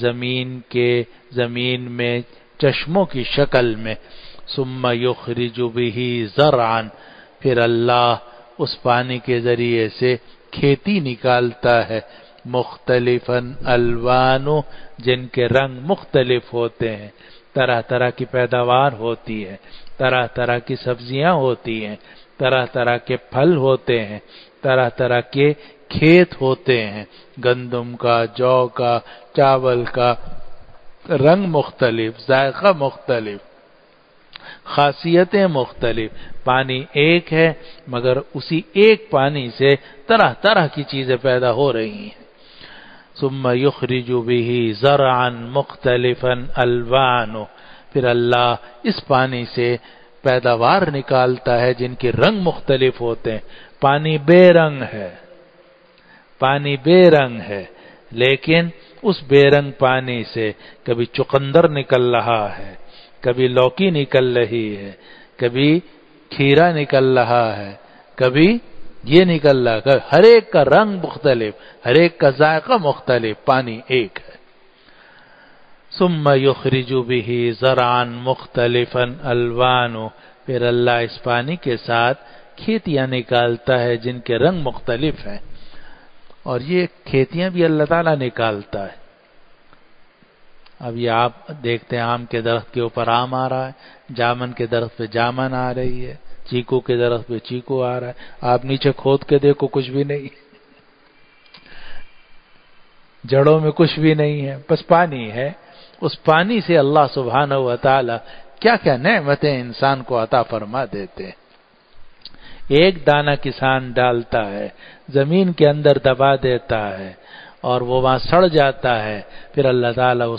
زمین میں چشموں کی شکل میں، ثم یخرج بہ زرعا، پھر اللہ اس پانی کے ذریعے سے کھیتی نکالتا ہے، مختلفا الوان، جن کے رنگ مختلف ہوتے ہیں، طرح طرح کی پیداوار ہوتی ہے، طرح طرح کی سبزیاں ہوتی ہیں، طرح طرح کے پھل ہوتے ہیں، طرح طرح کے کھیت ہوتے ہیں، گندم کا، جو کا، چاول کا، رنگ مختلف، ذائقہ مختلف، خاصیتیں مختلف، پانی ایک ہے مگر اسی ایک پانی سے طرح طرح کی چیزیں پیدا ہو رہی ہیں۔ ثم یخرج بہ زرعا مختلفا الوانہ، پھر اللہ اس پانی سے پیداوار نکالتا ہے جن کے رنگ مختلف ہوتے ہیں. پانی بے رنگ ہے، پانی بے رنگ ہے، لیکن اس بے رنگ پانی سے کبھی چقندر نکل رہا ہے، کبھی لوکی نکل رہی ہے، کبھی کھیرا نکل رہا ہے، کبھی یہ نکل رہا ہے. ہر ایک کا رنگ مختلف، ہر ایک کا ذائقہ مختلف، پانی ایک ہے. ثم یخرج به زرعا مختلفا الوانه، پھر اللہ اس پانی کے ساتھ کھیتیاں نکالتا ہے جن کے رنگ مختلف ہیں، اور یہ کھیتیاں بھی اللہ تعالیٰ نکالتا ہے. اب یہ آپ دیکھتے ہیں آم کے درخت کے اوپر آم آ رہا ہے، جامن کے درخت پہ جامن آ رہی ہے، چیکو کے درخت پہ چیکو آ رہا ہے. آپ نیچے کھود کے دیکھو کچھ بھی نہیں، جڑوں میں کچھ بھی نہیں ہے، بس پانی ہے. اس پانی سے اللہ سبحانہ و تعالی کیا کیا نعمتیں انسان کو عطا فرما دیتے ہیں. ایک دانہ کسان ڈالتا ہے، زمین کے اندر دبا دیتا ہے اور وہ وہاں سڑ جاتا ہے، پھر اللہ تعالیٰ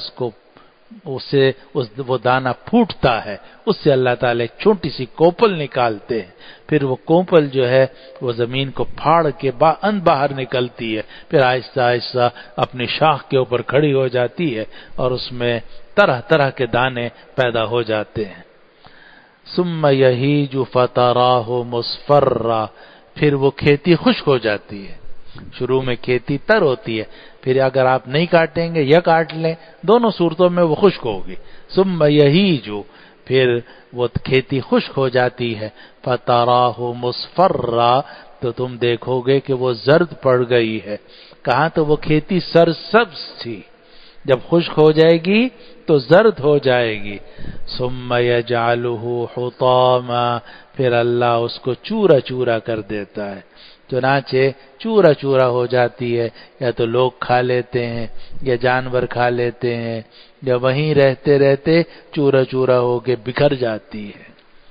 وہ دانہ پھوٹتا ہے، اس سے اللہ تعالیٰ ایک چھوٹی سی کوپل نکالتے ہیں، پھر وہ کوپل جو ہے وہ زمین کو پھاڑ کے باہر نکلتی ہے، پھر آہستہ آہستہ اپنی شاخ کے اوپر کھڑی ہو جاتی ہے اور اس میں طرح طرح کے دانے پیدا ہو جاتے ہیں. ثم یہیج فتراہ مصفرا، پھر وہ کھیتی خشک ہو جاتی ہے. شروع میں کھیتی تر ہوتی ہے، پھر اگر آپ نہیں کاٹیں گے یا کاٹ لیں، دونوں صورتوں میں وہ خشک ہوگی. ثم یہیج، پھر وہ کھیتی خشک ہو جاتی ہے. فتراہ مصفرا، تو تم دیکھو گے کہ وہ زرد پڑ گئی ہے. کہاں تو وہ کھیتی سرسبز تھی، جب خشک ہو جائے گی تو زرد ہو جائے گی. ثم یجعلہ حطاما، پھر اللہ اس کو چورا چورا کر دیتا ہے. چنانچہ چورا چورا ہو جاتی ہے، یا تو لوگ کھا لیتے ہیں یا جانور کھا لیتے ہیں، یا وہیں رہتے رہتے چورا چورا ہو کے بکھر جاتی ہے.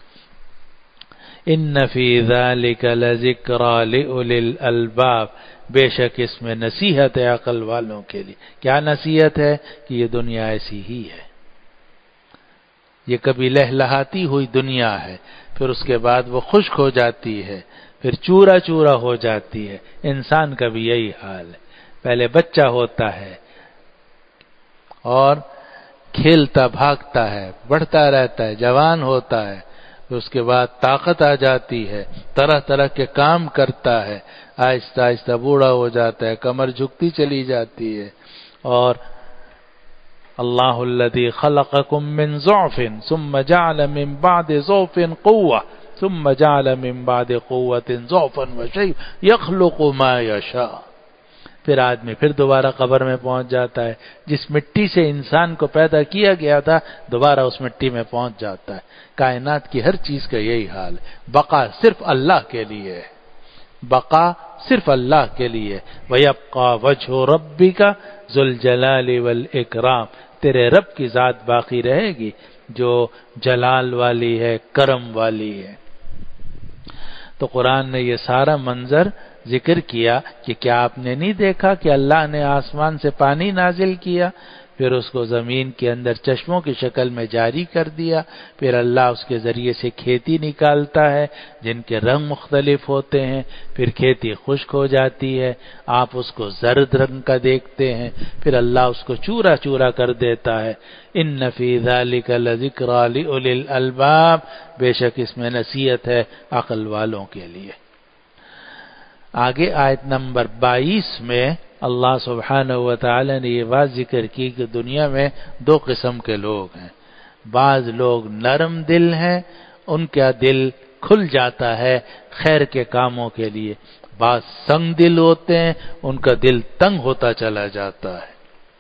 ان فی ذلک لذکری لأولی الالباب، بے شک اس میں نصیحت ہے عقل والوں کے لیے. کیا نصیحت ہے؟ کہ یہ دنیا ایسی ہی ہے، یہ کبھی لہلہاتی ہوئی دنیا ہے، پھر اس کے بعد وہ خشک ہو جاتی ہے، پھر چورا چورا ہو جاتی ہے. انسان کا بھی یہی حال ہے. پہلے بچہ ہوتا ہے اور کھیلتا بھاگتا ہے، بڑھتا رہتا ہے، جوان ہوتا ہے، پھر اس کے بعد طاقت آ جاتی ہے، طرح طرح کے کام کرتا ہے، آہستہ آہستہ بوڑھا ہو جاتا ہے، کمر جھکتی چلی جاتی ہے. اور اللہ الذی خلقکم من ضعف ثم جعل من بعد ضعف قوة ثم جعل من بعد قوة ضعفا وشیبا یخلق ما یشاء. پھر آدمی پھر دوبارہ قبر میں پہنچ جاتا ہے. جس مٹی سے انسان کو پیدا کیا گیا تھا دوبارہ اس مٹی میں پہنچ جاتا ہے. کائنات کی ہر چیز کا یہی حال ہے. بقا صرف اللہ کے لیے ہے، بقا صرف اللہ کے لیے. وَيَبْقَى وَجْهُ رَبِّكَ ذُو الْجَلَالِ وَالْإِكْرَامِ، تیرے رب کی ذات باقی رہے گی جو جلال والی ہے، کرم والی ہے. تو قرآن نے یہ سارا منظر ذکر کیا کہ کیا آپ نے نہیں دیکھا کہ اللہ نے آسمان سے پانی نازل کیا، پھر اس کو زمین کے اندر چشموں کی شکل میں جاری کر دیا، پھر اللہ اس کے ذریعے سے کھیتی نکالتا ہے جن کے رنگ مختلف ہوتے ہیں، پھر کھیتی خشک ہو جاتی ہے، آپ اس کو زرد رنگ کا دیکھتے ہیں، پھر اللہ اس کو چورا چورا کر دیتا ہے. ان فی ذلک لذکری لأولی الالباب، بے شک اس میں نصیحت ہے عقل والوں کے لیے. آگے آیت نمبر 22 میں اللہ سبحانہ و تعالی نے یہ بات ذکر کی کہ دنیا میں دو قسم کے لوگ ہیں. بعض لوگ نرم دل ہیں، ان کا دل کھل جاتا ہے خیر کے کاموں کے لیے. بعض سنگ دل ہوتے ہیں، ان کا دل تنگ ہوتا چلا جاتا ہے.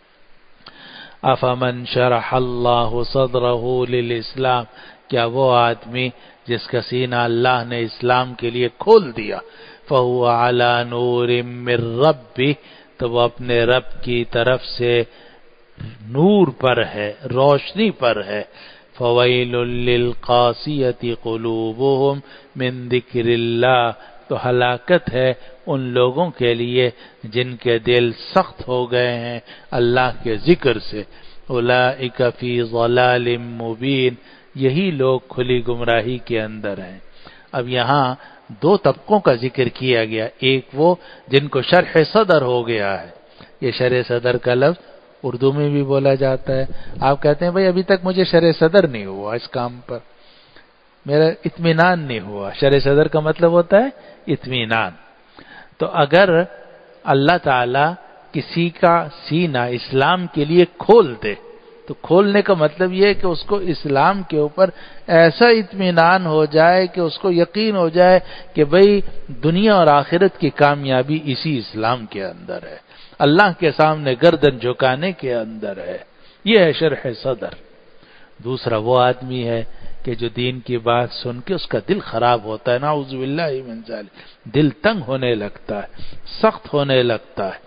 افمن شرح اللہ صدرہ للاسلام، کیا وہ آدمی جس کا سینہ اللہ نے اسلام کے لیے کھول دیا، فَهُوَ عَلَى نُورٍ مِّن رَبِّهِ، تو وہ اپنے رب کی طرف سے نور پر ہے، روشنی پر ہے. فَوَيْلٌ لِّلْقَاسِيَةِ قُلُوبُهُمْ مِن ذِكْرِ اللَّهِ، تو ہلاکت ہے ان لوگوں کے لیے جن کے دل سخت ہو گئے ہیں اللہ کے ذکر سے. اولئک فی ضلال مبین، یہی لوگ کھلی گمراہی کے اندر ہیں۔ اب یہاں دو طبقوں کا ذکر کیا گیا، ایک وہ جن کو شرح صدر ہو گیا ہے۔ یہ شرح صدر کا لفظ اردو میں بھی بولا جاتا ہے۔ آپ کہتے ہیں بھائی ابھی تک مجھے شرح صدر نہیں ہوا اس کام پر، میرا اطمینان نہیں ہوا۔ شرح صدر کا مطلب ہوتا ہے اطمینان۔ تو اگر اللہ تعالی کسی کا سینہ اسلام کے لیے کھول دے تو کھولنے کا مطلب یہ ہے کہ اس کو اسلام کے اوپر ایسا اطمینان ہو جائے کہ اس کو یقین ہو جائے کہ بھئی دنیا اور آخرت کی کامیابی اسی اسلام کے اندر ہے، اللہ کے سامنے گردن جھکانے کے اندر ہے۔ یہ ہے شرح صدر۔ دوسرا وہ آدمی ہے کہ جو دین کی بات سن کے اس کا دل خراب ہوتا ہے، نعوذ باللہ من ذالک، دل تنگ ہونے لگتا ہے، سخت ہونے لگتا ہے۔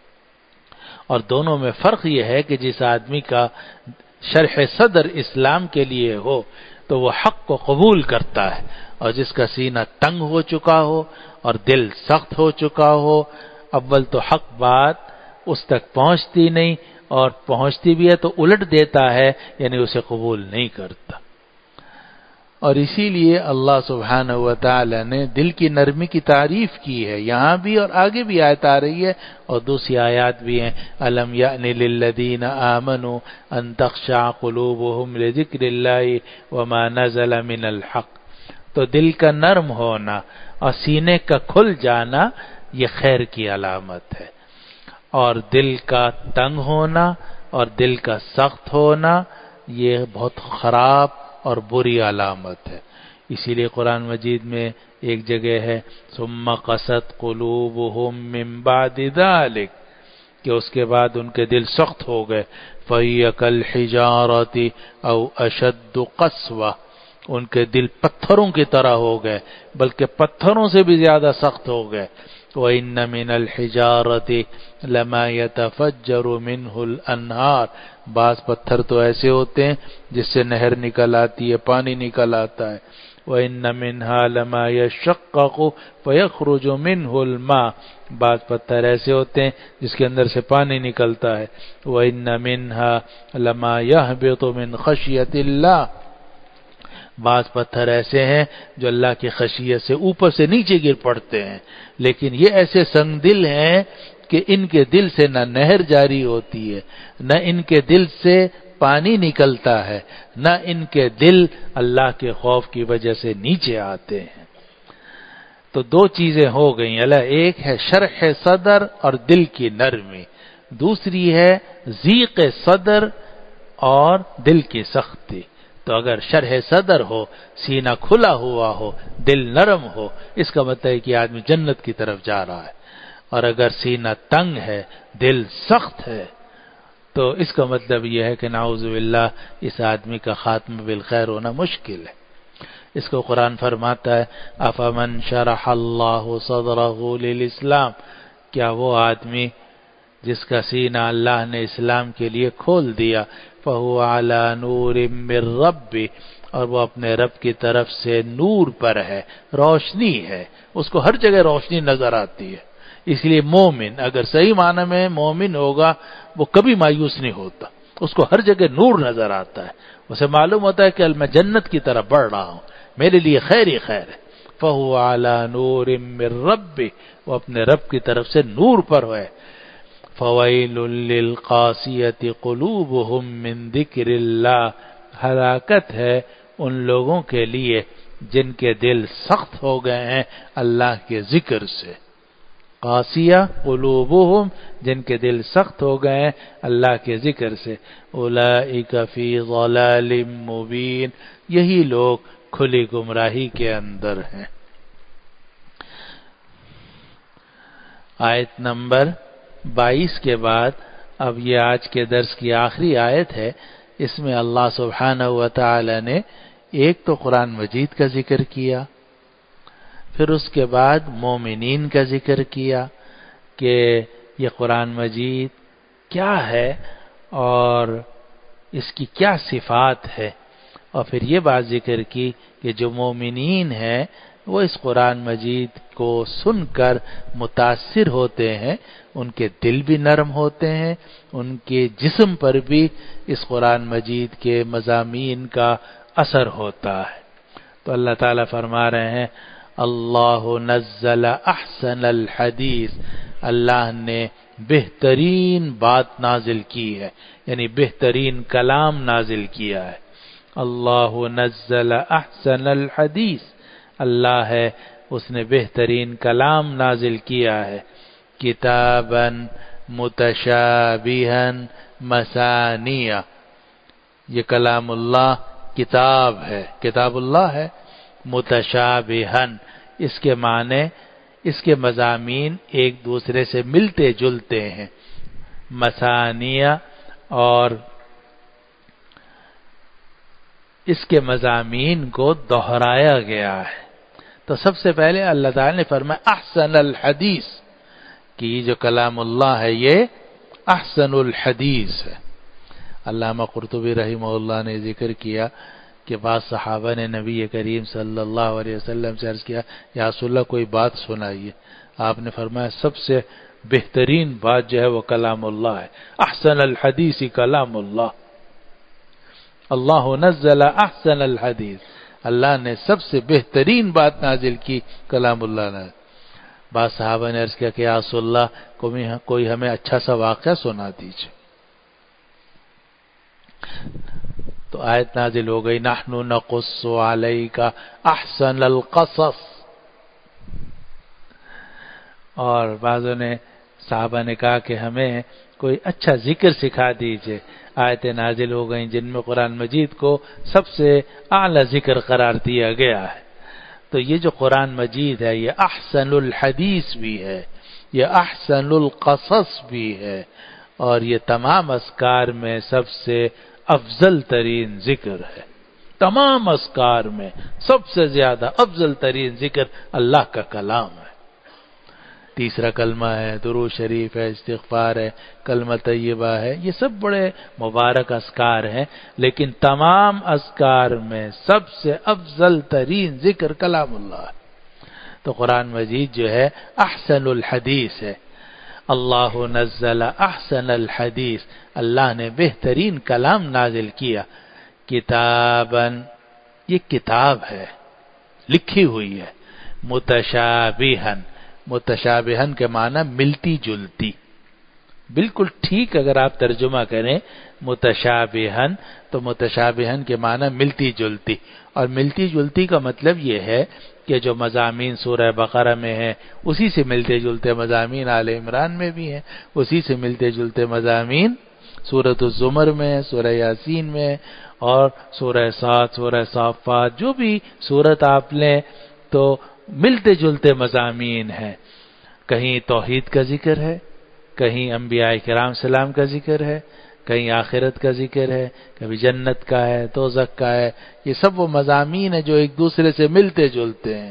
اور دونوں میں فرق یہ ہے کہ جس آدمی کا شرح صدر اسلام کے لیے ہو تو وہ حق کو قبول کرتا ہے، اور جس کا سینہ تنگ ہو چکا ہو اور دل سخت ہو چکا ہو، اول تو حق بات اس تک پہنچتی نہیں، اور پہنچتی بھی ہے تو الٹ دیتا ہے، یعنی اسے قبول نہیں کرتا۔ اور اسی لیے اللہ سبحانہ و تعالی نے دل کی نرمی کی تعریف کی ہے، یہاں بھی اور آگے بھی آیت آ رہی ہے اور دوسری آیات بھی ہیں۔ الم یأن للذین آمنوا ان تخشع قلوبهم لذکر اللہ وما نزل من الحق۔ تو دل کا نرم ہونا اور سینے کا کھل جانا یہ خیر کی علامت ہے، اور دل کا تنگ ہونا اور دل کا سخت ہونا یہ بہت خراب اور بری علامت ہے۔ اسی لیے قرآن مجید میں ایک جگہ ہے ثم قست قلوبهم من بعد ذلك، کہ اس کے بعد ان کے دل سخت ہو گئے، فَهِيَ كَالْحِجَارَةِ أَوْ أَشَدُّ قَسْوَةً، ان کے دل پتھروں کی طرح ہو گئے، بلکہ پتھروں سے بھی زیادہ سخت ہو گئے۔ وَإِنَّ مِنَ الْحِجَارَةِ لَمَا يَتَفَجَّرُ مِنْهُ الْأَنْهَارُ، بعض پتھر تو ایسے ہوتے ہیں جس سے نہر نکل آتی ہے، پانی نکل آتا ہے۔ وَإِنَّ مِنْهَا لَمَا يَشَّقَّقُ فَيَخْرُجُ مِنْهُ الْمَاءُ، بعض پتھر ایسے ہوتے ہیں جس کے اندر سے پانی نکلتا ہے۔ وَإِنَّ مِنْهَا لَمَا يَهْبِطُ مِنْ خَشْيَةِ اللَّهِ، بعض پتھر ایسے ہیں جو اللہ کی خشیت سے اوپر سے نیچے گر پڑتے ہیں، لیکن یہ ایسے سنگ دل ہیں کہ ان کے دل سے نہ نہر جاری ہوتی ہے، نہ ان کے دل سے پانی نکلتا ہے، نہ ان کے دل اللہ کے خوف کی وجہ سے نیچے آتے ہیں۔ تو دو چیزیں ہو گئیں، ایک ہے شرح صدر اور دل کی نرمی، دوسری ہے ضیق صدر اور دل کی سختی۔ تو اگر شرح صدر ہو، سینہ کھلا ہوا ہو، دل نرم ہو، اس کا مطلب ہے کہ آدمی جنت کی طرف جا رہا ہے، اور اگر سینہ تنگ ہے، دل سخت ہے، تو اس کا مطلب یہ ہے کہ نعوذ باللہ اس آدمی کا خاتمہ بالخیر ہونا مشکل ہے۔ اس کو قرآن فرماتا ہے افمن شرح اللہ صدرہ للاسلام، کیا وہ آدمی جس کا سینہ اللہ نے اسلام کے لیے کھول دیا، فَهُوَ عَلَى نُورٍ مِّن رَبِّهِ، اور وہ اپنے رب کی طرف سے نور پر ہے، روشنی ہے، اس کو ہر جگہ روشنی نظر آتی ہے۔ اس لیے مومن اگر صحیح معنی میں مومن ہوگا وہ کبھی مایوس نہیں ہوتا، اس کو ہر جگہ نور نظر آتا ہے، اسے معلوم ہوتا ہے کہ میں جنت کی طرف بڑھ رہا ہوں، میرے لیے خیر ہی خیر ہے۔ فَهُوَ عَلَى نُورٍ مِّن رَبِّهِ، وہ اپنے رب کی طرف سے نور پر ہے۔ فَوَيْلٌ لِّلْقَاسِيَةِ قُلُوبُهُم مِّن ذِكْرِ اللَّهِ، ہلاکت ہے ان لوگوں کے لیے جن کے دل سخت ہو گئے ہیں اللہ کے ذکر سے۔ قاسیہ قلوبہم، جن کے دل سخت ہو گئے ہیں اللہ کے ذکر سے۔ اولئک فی ضلال مبین، یہی لوگ کھلی گمراہی کے اندر ہیں۔ آیت نمبر 22 کے بعد اب یہ آج کے درس کی آخری آیت ہے، اس میں اللہ سبحانہ و تعالی نے ایک تو قرآن مجید کا ذکر کیا، پھر اس کے بعد مومنین کا ذکر کیا کہ یہ قرآن مجید کیا ہے اور اس کی کیا صفات ہے، اور پھر یہ بات ذکر کی کہ جو مومنین ہیں وہ اس قرآن مجید کو سن کر متاثر ہوتے ہیں، ان کے دل بھی نرم ہوتے ہیں، ان کے جسم پر بھی اس قرآن مجید کے مضامین کا اثر ہوتا ہے۔ تو اللہ تعالیٰ فرما رہے ہیں اللہ نزل احسن الحدیث، اللہ نے بہترین بات نازل کی ہے، یعنی بہترین کلام نازل کیا ہے۔ اللہ نزل احسن الحدیث، اللہ ہے اس نے بہترین کلام نازل کیا ہے، کتابا متشابہا مثانیہ، یہ کلام اللہ کتاب ہے، کتاب اللہ ہے، متشابہا، اس کے معنی، اس کے مضامین ایک دوسرے سے ملتے جلتے ہیں، مثانیہ، اور اس کے مضامین کو دہرایا گیا ہے۔ تو سب سے پہلے اللہ تعالی نے فرمایا احسن الحدیث، کہ یہ جو کلام اللہ ہے یہ احسن الحدیث ہے۔ علامہ قرطبی رحمہ اللہ نے ذکر کیا کہ بعض صحابہ نے نبی کریم صلی اللہ علیہ وسلم سے عرض کیا یا رسول اللہ کوئی بات سنائیے، آپ نے فرمایا سب سے بہترین بات جو ہے وہ کلام اللہ ہے، احسن الحدیث کلام اللہ، اللہ نزل احسن الحدیث، اللہ نے سب سے بہترین بات نازل کی کلام اللہ نے۔ بعض صحابہ نے عرض کیا کہ یا رسول اللہ کوئی ہمیں اچھا سا واقعہ سنا دیجیے، تو آیت نازل ہو گئی نحن نقص علیک احسن القصص، اور بعضوں نے صحابہ نے کہا کہ ہمیں کوئی اچھا ذکر سکھا دیجیے، آیتیں نازل ہو گئیں جن میں قرآن مجید کو سب سے اعلیٰ ذکر قرار دیا گیا ہے۔ تو یہ جو قرآن مجید ہے یہ احسن الحدیث بھی ہے، یہ احسن القصص بھی ہے، اور یہ تمام اذکار میں سب سے افضل ترین ذکر ہے۔ تمام اذکار میں سب سے زیادہ افضل ترین ذکر اللہ کا کلام ہے۔ تیسرا کلمہ ہے، درود شریف ہے، استغفار ہے، کلمہ طیبہ ہے، یہ سب بڑے مبارک اذکار ہیں، لیکن تمام اذکار میں سب سے افضل ترین ذکر کلام اللہ ہے۔ تو قرآن مجید جو ہے احسن الحدیث ہے، اللہ نزل احسن الحدیث، اللہ نے بہترین کلام نازل کیا، کتاباً، یہ کتاب ہے، لکھی ہوئی ہے، متشابہاً، متشابہاً کے معنی ملتی جلتی، بالکل ٹھیک اگر آپ ترجمہ کریں متشابہاً تو متشابہاً کے معنی ملتی جلتی، اور ملتی جلتی کا مطلب یہ ہے کہ جو مضامین سورہ بقرہ میں ہیں اسی سے ملتے جلتے مضامین آل عمران میں بھی ہیں، اسی سے ملتے جلتے مضامین سورۃ الزمر میں، سورہ یاسین میں، اور سورہ صاد، سورہ صافات، جو بھی سورت آپ لیں تو ملتے جلتے مضامین ہیں، کہیں توحید کا ذکر ہے، کہیں انبیاء کرام سلام کا ذکر ہے، کہیں آخرت کا ذکر ہے، کبھی جنت کا ہے، دوزخ کا ہے، یہ سب وہ مضامین ہیں جو ایک دوسرے سے ملتے جلتے ہیں۔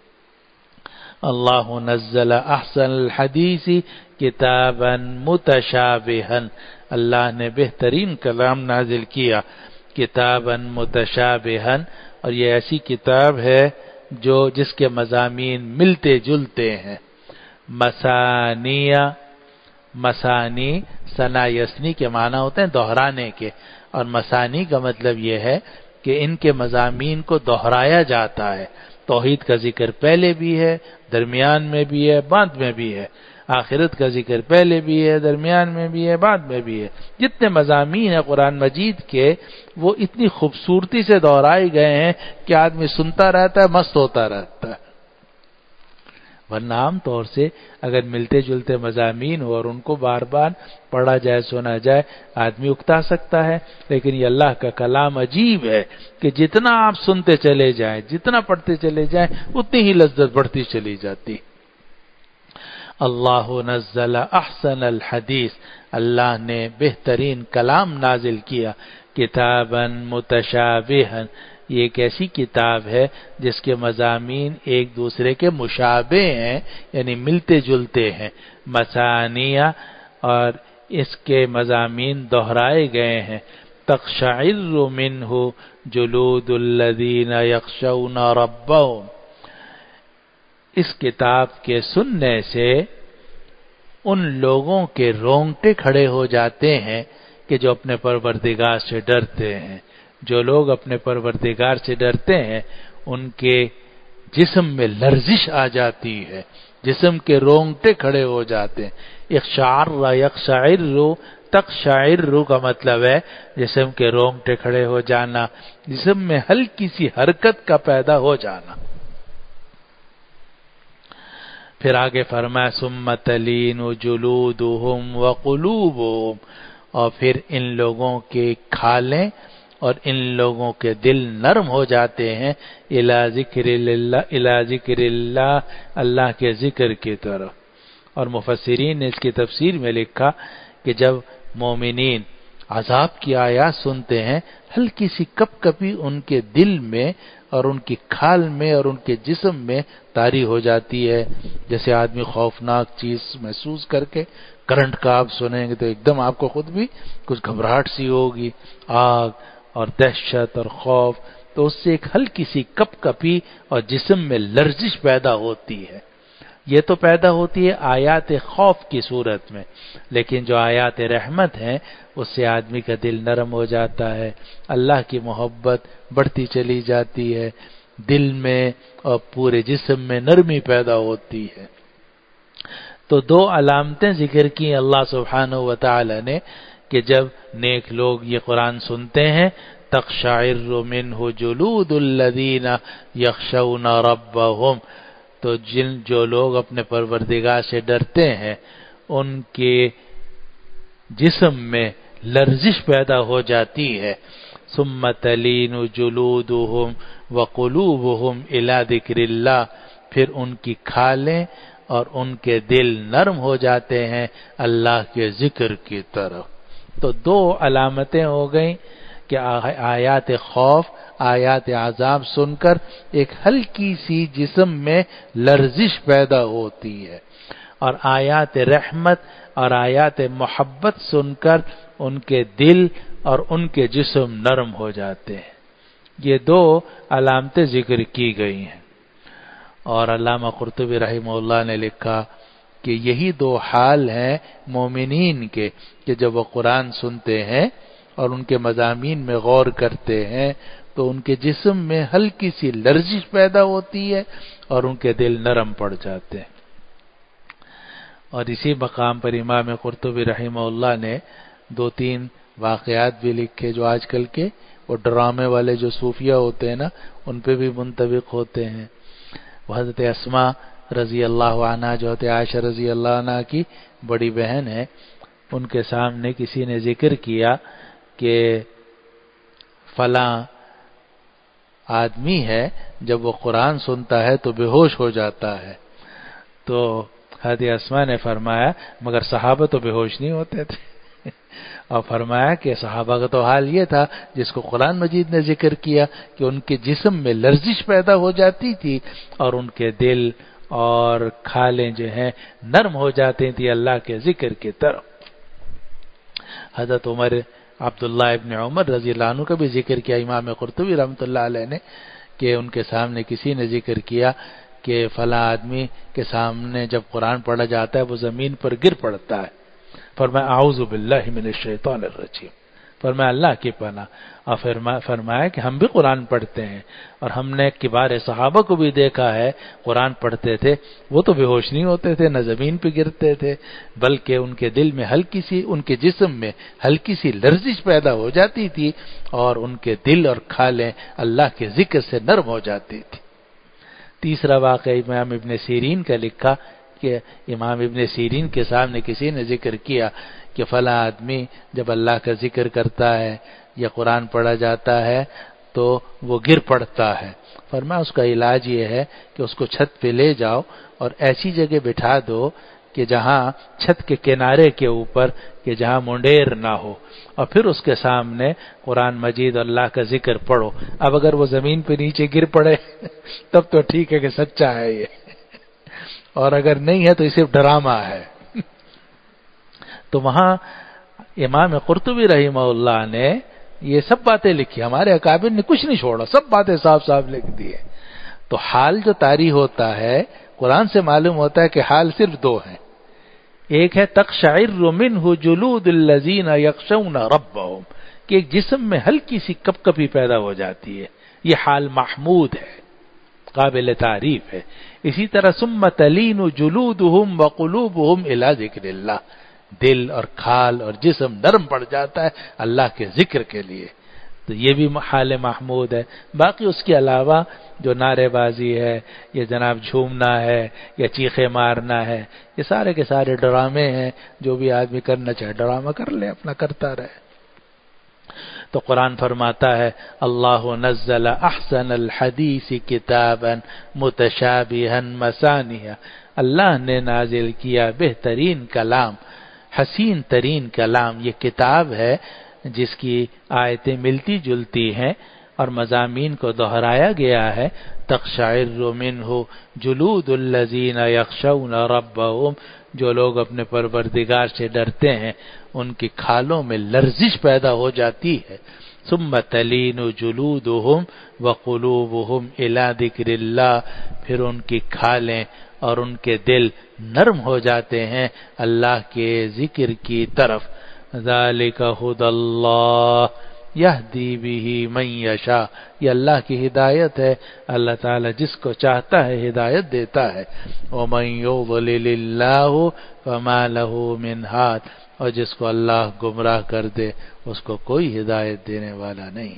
اللہ نزل احسن الحدیث کتابا متشابہا، اللہ نے بہترین کلام نازل کیا، کتابا متشابہا، اور یہ ایسی کتاب ہے جو جس کے مضامین ملتے جلتے ہیں، مثانیہ، مثانی ثنا یسنی کے معنی ہوتے ہیں دہرانے کے، اور مثانی کا مطلب یہ ہے کہ ان کے مضامین کو دہرایا جاتا ہے، توحید کا ذکر پہلے بھی ہے، درمیان میں بھی ہے، بعد میں بھی ہے، آخرت کا ذکر پہلے بھی ہے، درمیان میں بھی ہے، بعد میں بھی ہے، جتنے مضامین ہیں قرآن مجید کے وہ اتنی خوبصورتی سے دہرائے گئے ہیں کہ آدمی سنتا رہتا ہے، مست ہوتا رہتا ہے۔ ورنہ عام طور سے اگر ملتے جلتے مضامین ہو اور ان کو بار بار پڑھا جائے، سنا جائے، آدمی اکتا سکتا ہے، لیکن یہ اللہ کا کلام عجیب ہے کہ جتنا آپ سنتے چلے جائیں، جتنا پڑھتے چلے جائیں، اتنی ہی لذت بڑھتی چلی جاتی۔ اللہ نزل احسن الحدیث، اللہ نے بہترین کلام نازل کیا، کتابا متشابہا، یہ ایک ایسی کتاب ہے جس کے مضامین ایک دوسرے کے مشابہ ہیں، یعنی ملتے جلتے ہیں، مثانیہ، اور اس کے مضامین دہرائے گئے ہیں، تقشعر منہ جلود الذین یخشون ربهم، اس کتاب کے سننے سے ان لوگوں کے رونگٹے کھڑے ہو جاتے ہیں کہ جو اپنے پروردگار سے ڈرتے ہیں. جو لوگ اپنے پروردگار سے ڈرتے ہیں ان کے جسم میں لرزش آ جاتی ہے، جسم کے رونگٹے کھڑے ہو جاتے ہیں. اقشعر یقشعر تقشعر کا مطلب ہے جسم کے رونگٹے کھڑے ہو جانا، جسم میں ہلکی سی حرکت کا پیدا ہو جانا. پھر آگے فرمایا ثم تلین جلودہم وقلوبہم، اور پھر ان لوگوں کے کھالیں اور ان لوگوں کے دل نرم ہو جاتے ہیں الی ذکر اللہ، اللہ کے ذکر کی طرف. اور مفسرین نے اس کی تفسیر میں لکھا کہ جب مومنین عذاب کی آیات سنتے ہیں ہلکی سی کپ کپی ان کے دل میں اور ان کی کھال میں اور ان کے جسم میں طاری ہو جاتی ہے. جیسے آدمی خوفناک چیز محسوس کر کے کرنٹ کا آپ سنیں گے تو ایک دم آپ کو خود بھی کچھ گھبراہٹ سی ہوگی، آگ اور دہشت اور خوف، تو اس سے ایک ہلکی سی کپ کپی اور جسم میں لرزش پیدا ہوتی ہے. یہ تو پیدا ہوتی ہے آیات خوف کی صورت میں، لیکن جو آیات رحمت ہیں اس سے آدمی کا دل نرم ہو جاتا ہے، اللہ کی محبت بڑھتی چلی جاتی ہے، دل میں اور پورے جسم میں نرمی پیدا ہوتی ہے. تو دو علامتیں ذکر کی اللہ سبحانہ و تعالی نے کہ جب نیک لوگ یہ قرآن سنتے ہیں تقشعر منہ جلود الذین یخشون ربہم، تو جو لوگ اپنے پروردگار سے ڈرتے ہیں ان کے جسم میں لرزش پیدا ہو جاتی ہے. ثم تلین جلودہم وقلوبہم الی ذکر اللہ، پھر ان کی کھالیں اور ان کے دل نرم ہو جاتے ہیں اللہ کے ذکر کی طرف. تو دو علامتیں ہو گئیں کہ آیات خوف، آیات عذاب سن کر ایک ہلکی سی جسم میں لرزش پیدا ہوتی ہے، اور آیات رحمت اور آیات محبت سن کر ان کے دل اور ان کے جسم نرم ہو جاتے ہیں. یہ دو علامتیں ذکر کی گئی ہیں. اور علامہ قرطبی رحمہ اللہ نے لکھا کہ یہی دو حال ہیں مومنین کے کہ جب وہ قرآن سنتے ہیں اور ان کے مضامین میں غور کرتے ہیں تو ان کے جسم میں ہلکی سی لرزش پیدا ہوتی ہے اور ان کے دل نرم پڑ جاتے ہیں. اور اسی مقام پر امام قرطبی رحمہ اللہ نے دو تین واقعات بھی لکھے جو آج کل کے وہ ڈرامے والے جو صوفیہ ہوتے ہیں نا ان پہ بھی منطبق ہوتے ہیں. حضرت اسماء رضی اللہ عنہ جو حضرت عائشہ رضی اللہ عنہ کی بڑی بہن ہے، ان کے سامنے کسی نے ذکر کیا کہ فلاں آدمی ہے جب وہ قرآن سنتا ہے تو بے ہوش ہو جاتا ہے. تو حضرت اسماء نے فرمایا مگر صحابہ تو بے ہوش نہیں ہوتے تھے. اور فرمایا کہ صحابہ کا تو حال یہ تھا جس کو قرآن مجید نے ذکر کیا کہ ان کے جسم میں لرزش پیدا ہو جاتی تھی اور ان کے دل اور کھالیں جو ہیں نرم ہو جاتی تھی اللہ کے ذکر کی طرف. حضرت عبداللہ ابن عمر رضی اللہ عنہ کا بھی ذکر کیا امام قرطبی رحمۃ اللہ علیہ نے کہ ان کے سامنے کسی نے ذکر کیا کہ فلاں آدمی کے سامنے جب قرآن پڑھا جاتا ہے وہ زمین پر گر پڑتا ہے. فرمایا اعوذ باللہ من الشیطان الرجیم، فرمایا اللہ کی پناہ. اور فرمایا کہ ہم بھی قرآن پڑھتے ہیں اور ہم نے کبار صحابہ کو بھی دیکھا ہے قرآن پڑھتے تھے وہ تو بے ہوش نہیں ہوتے تھے، نہ زمین پہ گرتے تھے، بلکہ ان کے دل میں ہلکی سی، ان کے جسم میں ہلکی سی لرزش پیدا ہو جاتی تھی اور ان کے دل اور کھالیں اللہ کے ذکر سے نرم ہو جاتی تھی. تیسرا واقعہ امام ابن سیرین کا لکھا کہ امام ابن سیرین کے سامنے کسی نے ذکر کیا کہ فلاں آدمی جب اللہ کا ذکر کرتا ہے یا قرآن پڑھا جاتا ہے تو وہ گر پڑتا ہے. فرمایا اس کا علاج یہ ہے کہ اس کو چھت پہ لے جاؤ اور ایسی جگہ بٹھا دو کہ جہاں چھت کے کنارے کے اوپر کہ جہاں منڈیر نہ ہو، اور پھر اس کے سامنے قرآن مجید اللہ کا ذکر پڑھو. اب اگر وہ زمین پہ نیچے گر پڑے تب تو ٹھیک ہے کہ سچا ہے یہ، اور اگر نہیں ہے تو یہ صرف ڈرامہ ہے. تو وہاں امام قرطبی رحمہ اللہ نے یہ سب باتیں لکھی، ہمارے اکابر نے کچھ نہیں چھوڑا، سب باتیں صاف صاف لکھ دی ہے. تو حال جو طاری ہوتا ہے قرآن سے معلوم ہوتا ہے کہ حال صرف دو ہیں. ایک ہے تقشعر منہ جلود الذین یخشون ربہم، کہ ایک جسم میں ہلکی سی کپ کپی پیدا ہو جاتی ہے، یہ حال محمود ہے، قابل تعریف ہے. اسی طرح ثم تلین جلودہم وقلوبہم الی ذکر اللہ، دل اور کھال اور جسم نرم پڑ جاتا ہے اللہ کے ذکر کے لیے. تو یہ بھی حال محمود ہے. باقی اس کے علاوہ جو نعرے بازی ہے، یہ جناب جھومنا ہے یا چیخے مارنا ہے، یہ سارے کے سارے ڈرامے ہیں. جو بھی آدمی کرنا چاہے ڈرامہ کر لے، اپنا کرتا رہے. تو قرآن فرماتا ہے اللہ نزل احسن الحدیث کتابا متشابہا مثانیہ، اللہ نے نازل کیا بہترین کلام، حسین ترین کلام. یہ کتاب ہے جس کی آیتیں ملتی جلتی ہیں اور مضامین کو دہرایا گیا ہے. تقشعر منہ جلود الذین یخشون ربہم، جو لوگ اپنے پروردگار سے ڈرتے ہیں ان کی کھالوں میں لرزش پیدا ہو جاتی ہے. ثم تلین جلودہم وقلوبہم الی ذکر اللہ، پھر ان کی کھالیں اور ان کے دل نرم ہو جاتے ہیں اللہ کے ذکر کی طرف. ذالک ھدی اللہ یہدی بہ من یشاء، یہ اللہ کی ہدایت ہے، اللہ تعالی جس کو چاہتا ہے ہدایت دیتا ہے. ومن یضلل اللہ فما لہ من ہاد، اور جس کو اللہ گمراہ کر دے اس کو کوئی ہدایت دینے والا نہیں.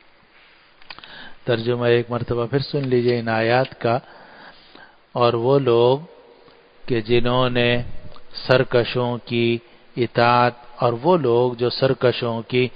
ترجمہ ایک مرتبہ پھر سن لیجئے ان آیات کا. اور وہ لوگ کہ جنہوں نے سرکشوں کی اطاعت، اور وہ لوگ جو سرکشوں کی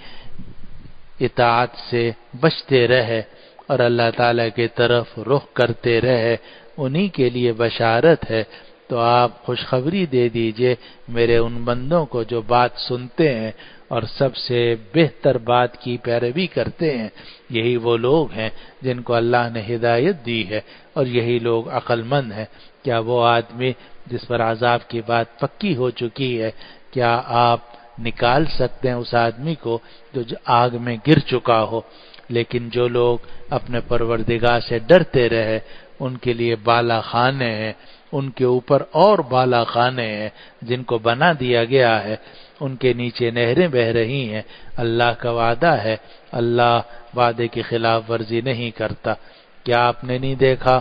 اطاعت سے بچتے رہے اور اللہ تعالی کی طرف رخ کرتے رہے، انہی کے لیے بشارت ہے. تو آپ خوشخبری دے دیجئے میرے ان بندوں کو جو بات سنتے ہیں اور سب سے بہتر بات کی پیروی کرتے ہیں. یہی وہ لوگ ہیں جن کو اللہ نے ہدایت دی ہے، اور یہی لوگ عقل مند ہیں. کیا وہ آدمی جس پر عذاب کی بات پکی ہو چکی ہے، کیا آپ نکال سکتے ہیں اس آدمی کو جو آگ میں گر چکا ہو؟ لیکن جو لوگ اپنے پروردگار سے ڈرتے رہے ان کے لیے بالا خانے ہیں، ان کے اوپر اور بالا خانے ہیں جن کو بنا دیا گیا ہے، ان کے نیچے نہریں بہ رہی ہیں. اللہ کا وعدہ ہے، اللہ وعدے کی خلاف ورزی نہیں کرتا. کیا آپ نے نہیں دیکھا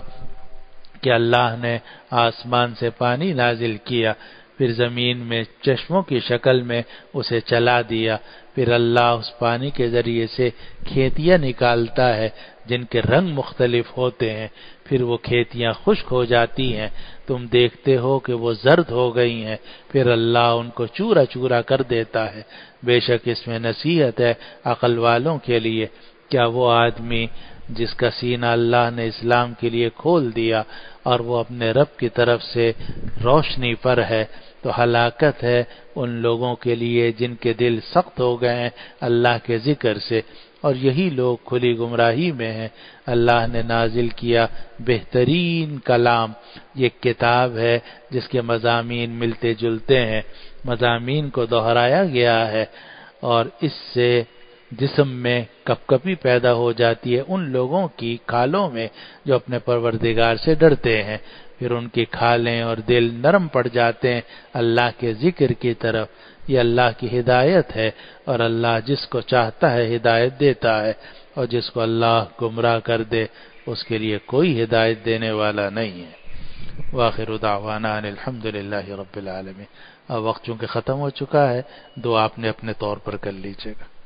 کہ اللہ نے آسمان سے پانی نازل کیا، پھر زمین میں چشموں کی شکل میں اسے چلا دیا، پھر اللہ اس پانی کے ذریعے سے کھیتیاں نکالتا ہے جن کے رنگ مختلف ہوتے ہیں، پھر وہ کھیتیاں خشک ہو جاتی ہیں، تم دیکھتے ہو کہ وہ زرد ہو گئی ہیں، پھر اللہ ان کو چورا چورا کر دیتا ہے. بے شک اس میں نصیحت ہے عقل والوں کے لیے. کیا وہ آدمی جس کا سینہ اللہ نے اسلام کے لیے کھول دیا اور وہ اپنے رب کی طرف سے روشنی پر ہے، تو ہلاکت ہے ان لوگوں کے لیے جن کے دل سخت ہو گئے ہیں اللہ کے ذکر سے، اور یہی لوگ کھلی گمراہی میں ہیں. اللہ نے نازل کیا بہترین کلام، یہ کتاب ہے جس کے مضامین ملتے جلتے ہیں، مضامین کو دہرایا گیا ہے، اور اس سے جسم میں کپ کپی پیدا ہو جاتی ہے ان لوگوں کی کھالوں میں جو اپنے پروردگار سے ڈرتے ہیں. پھر ان کی کھالیں اور دل نرم پڑ جاتے ہیں اللہ کے ذکر کی طرف. یہ اللہ کی ہدایت ہے، اور اللہ جس کو چاہتا ہے ہدایت دیتا ہے، اور جس کو اللہ گمراہ کر دے اس کے لیے کوئی ہدایت دینے والا نہیں ہے. وآخر دعوانا ان الحمدللہ رب العالمین. اب وقت چونکہ ختم ہو چکا ہے، دعا آپ نے اپنے طور پر کر لیجیے گا.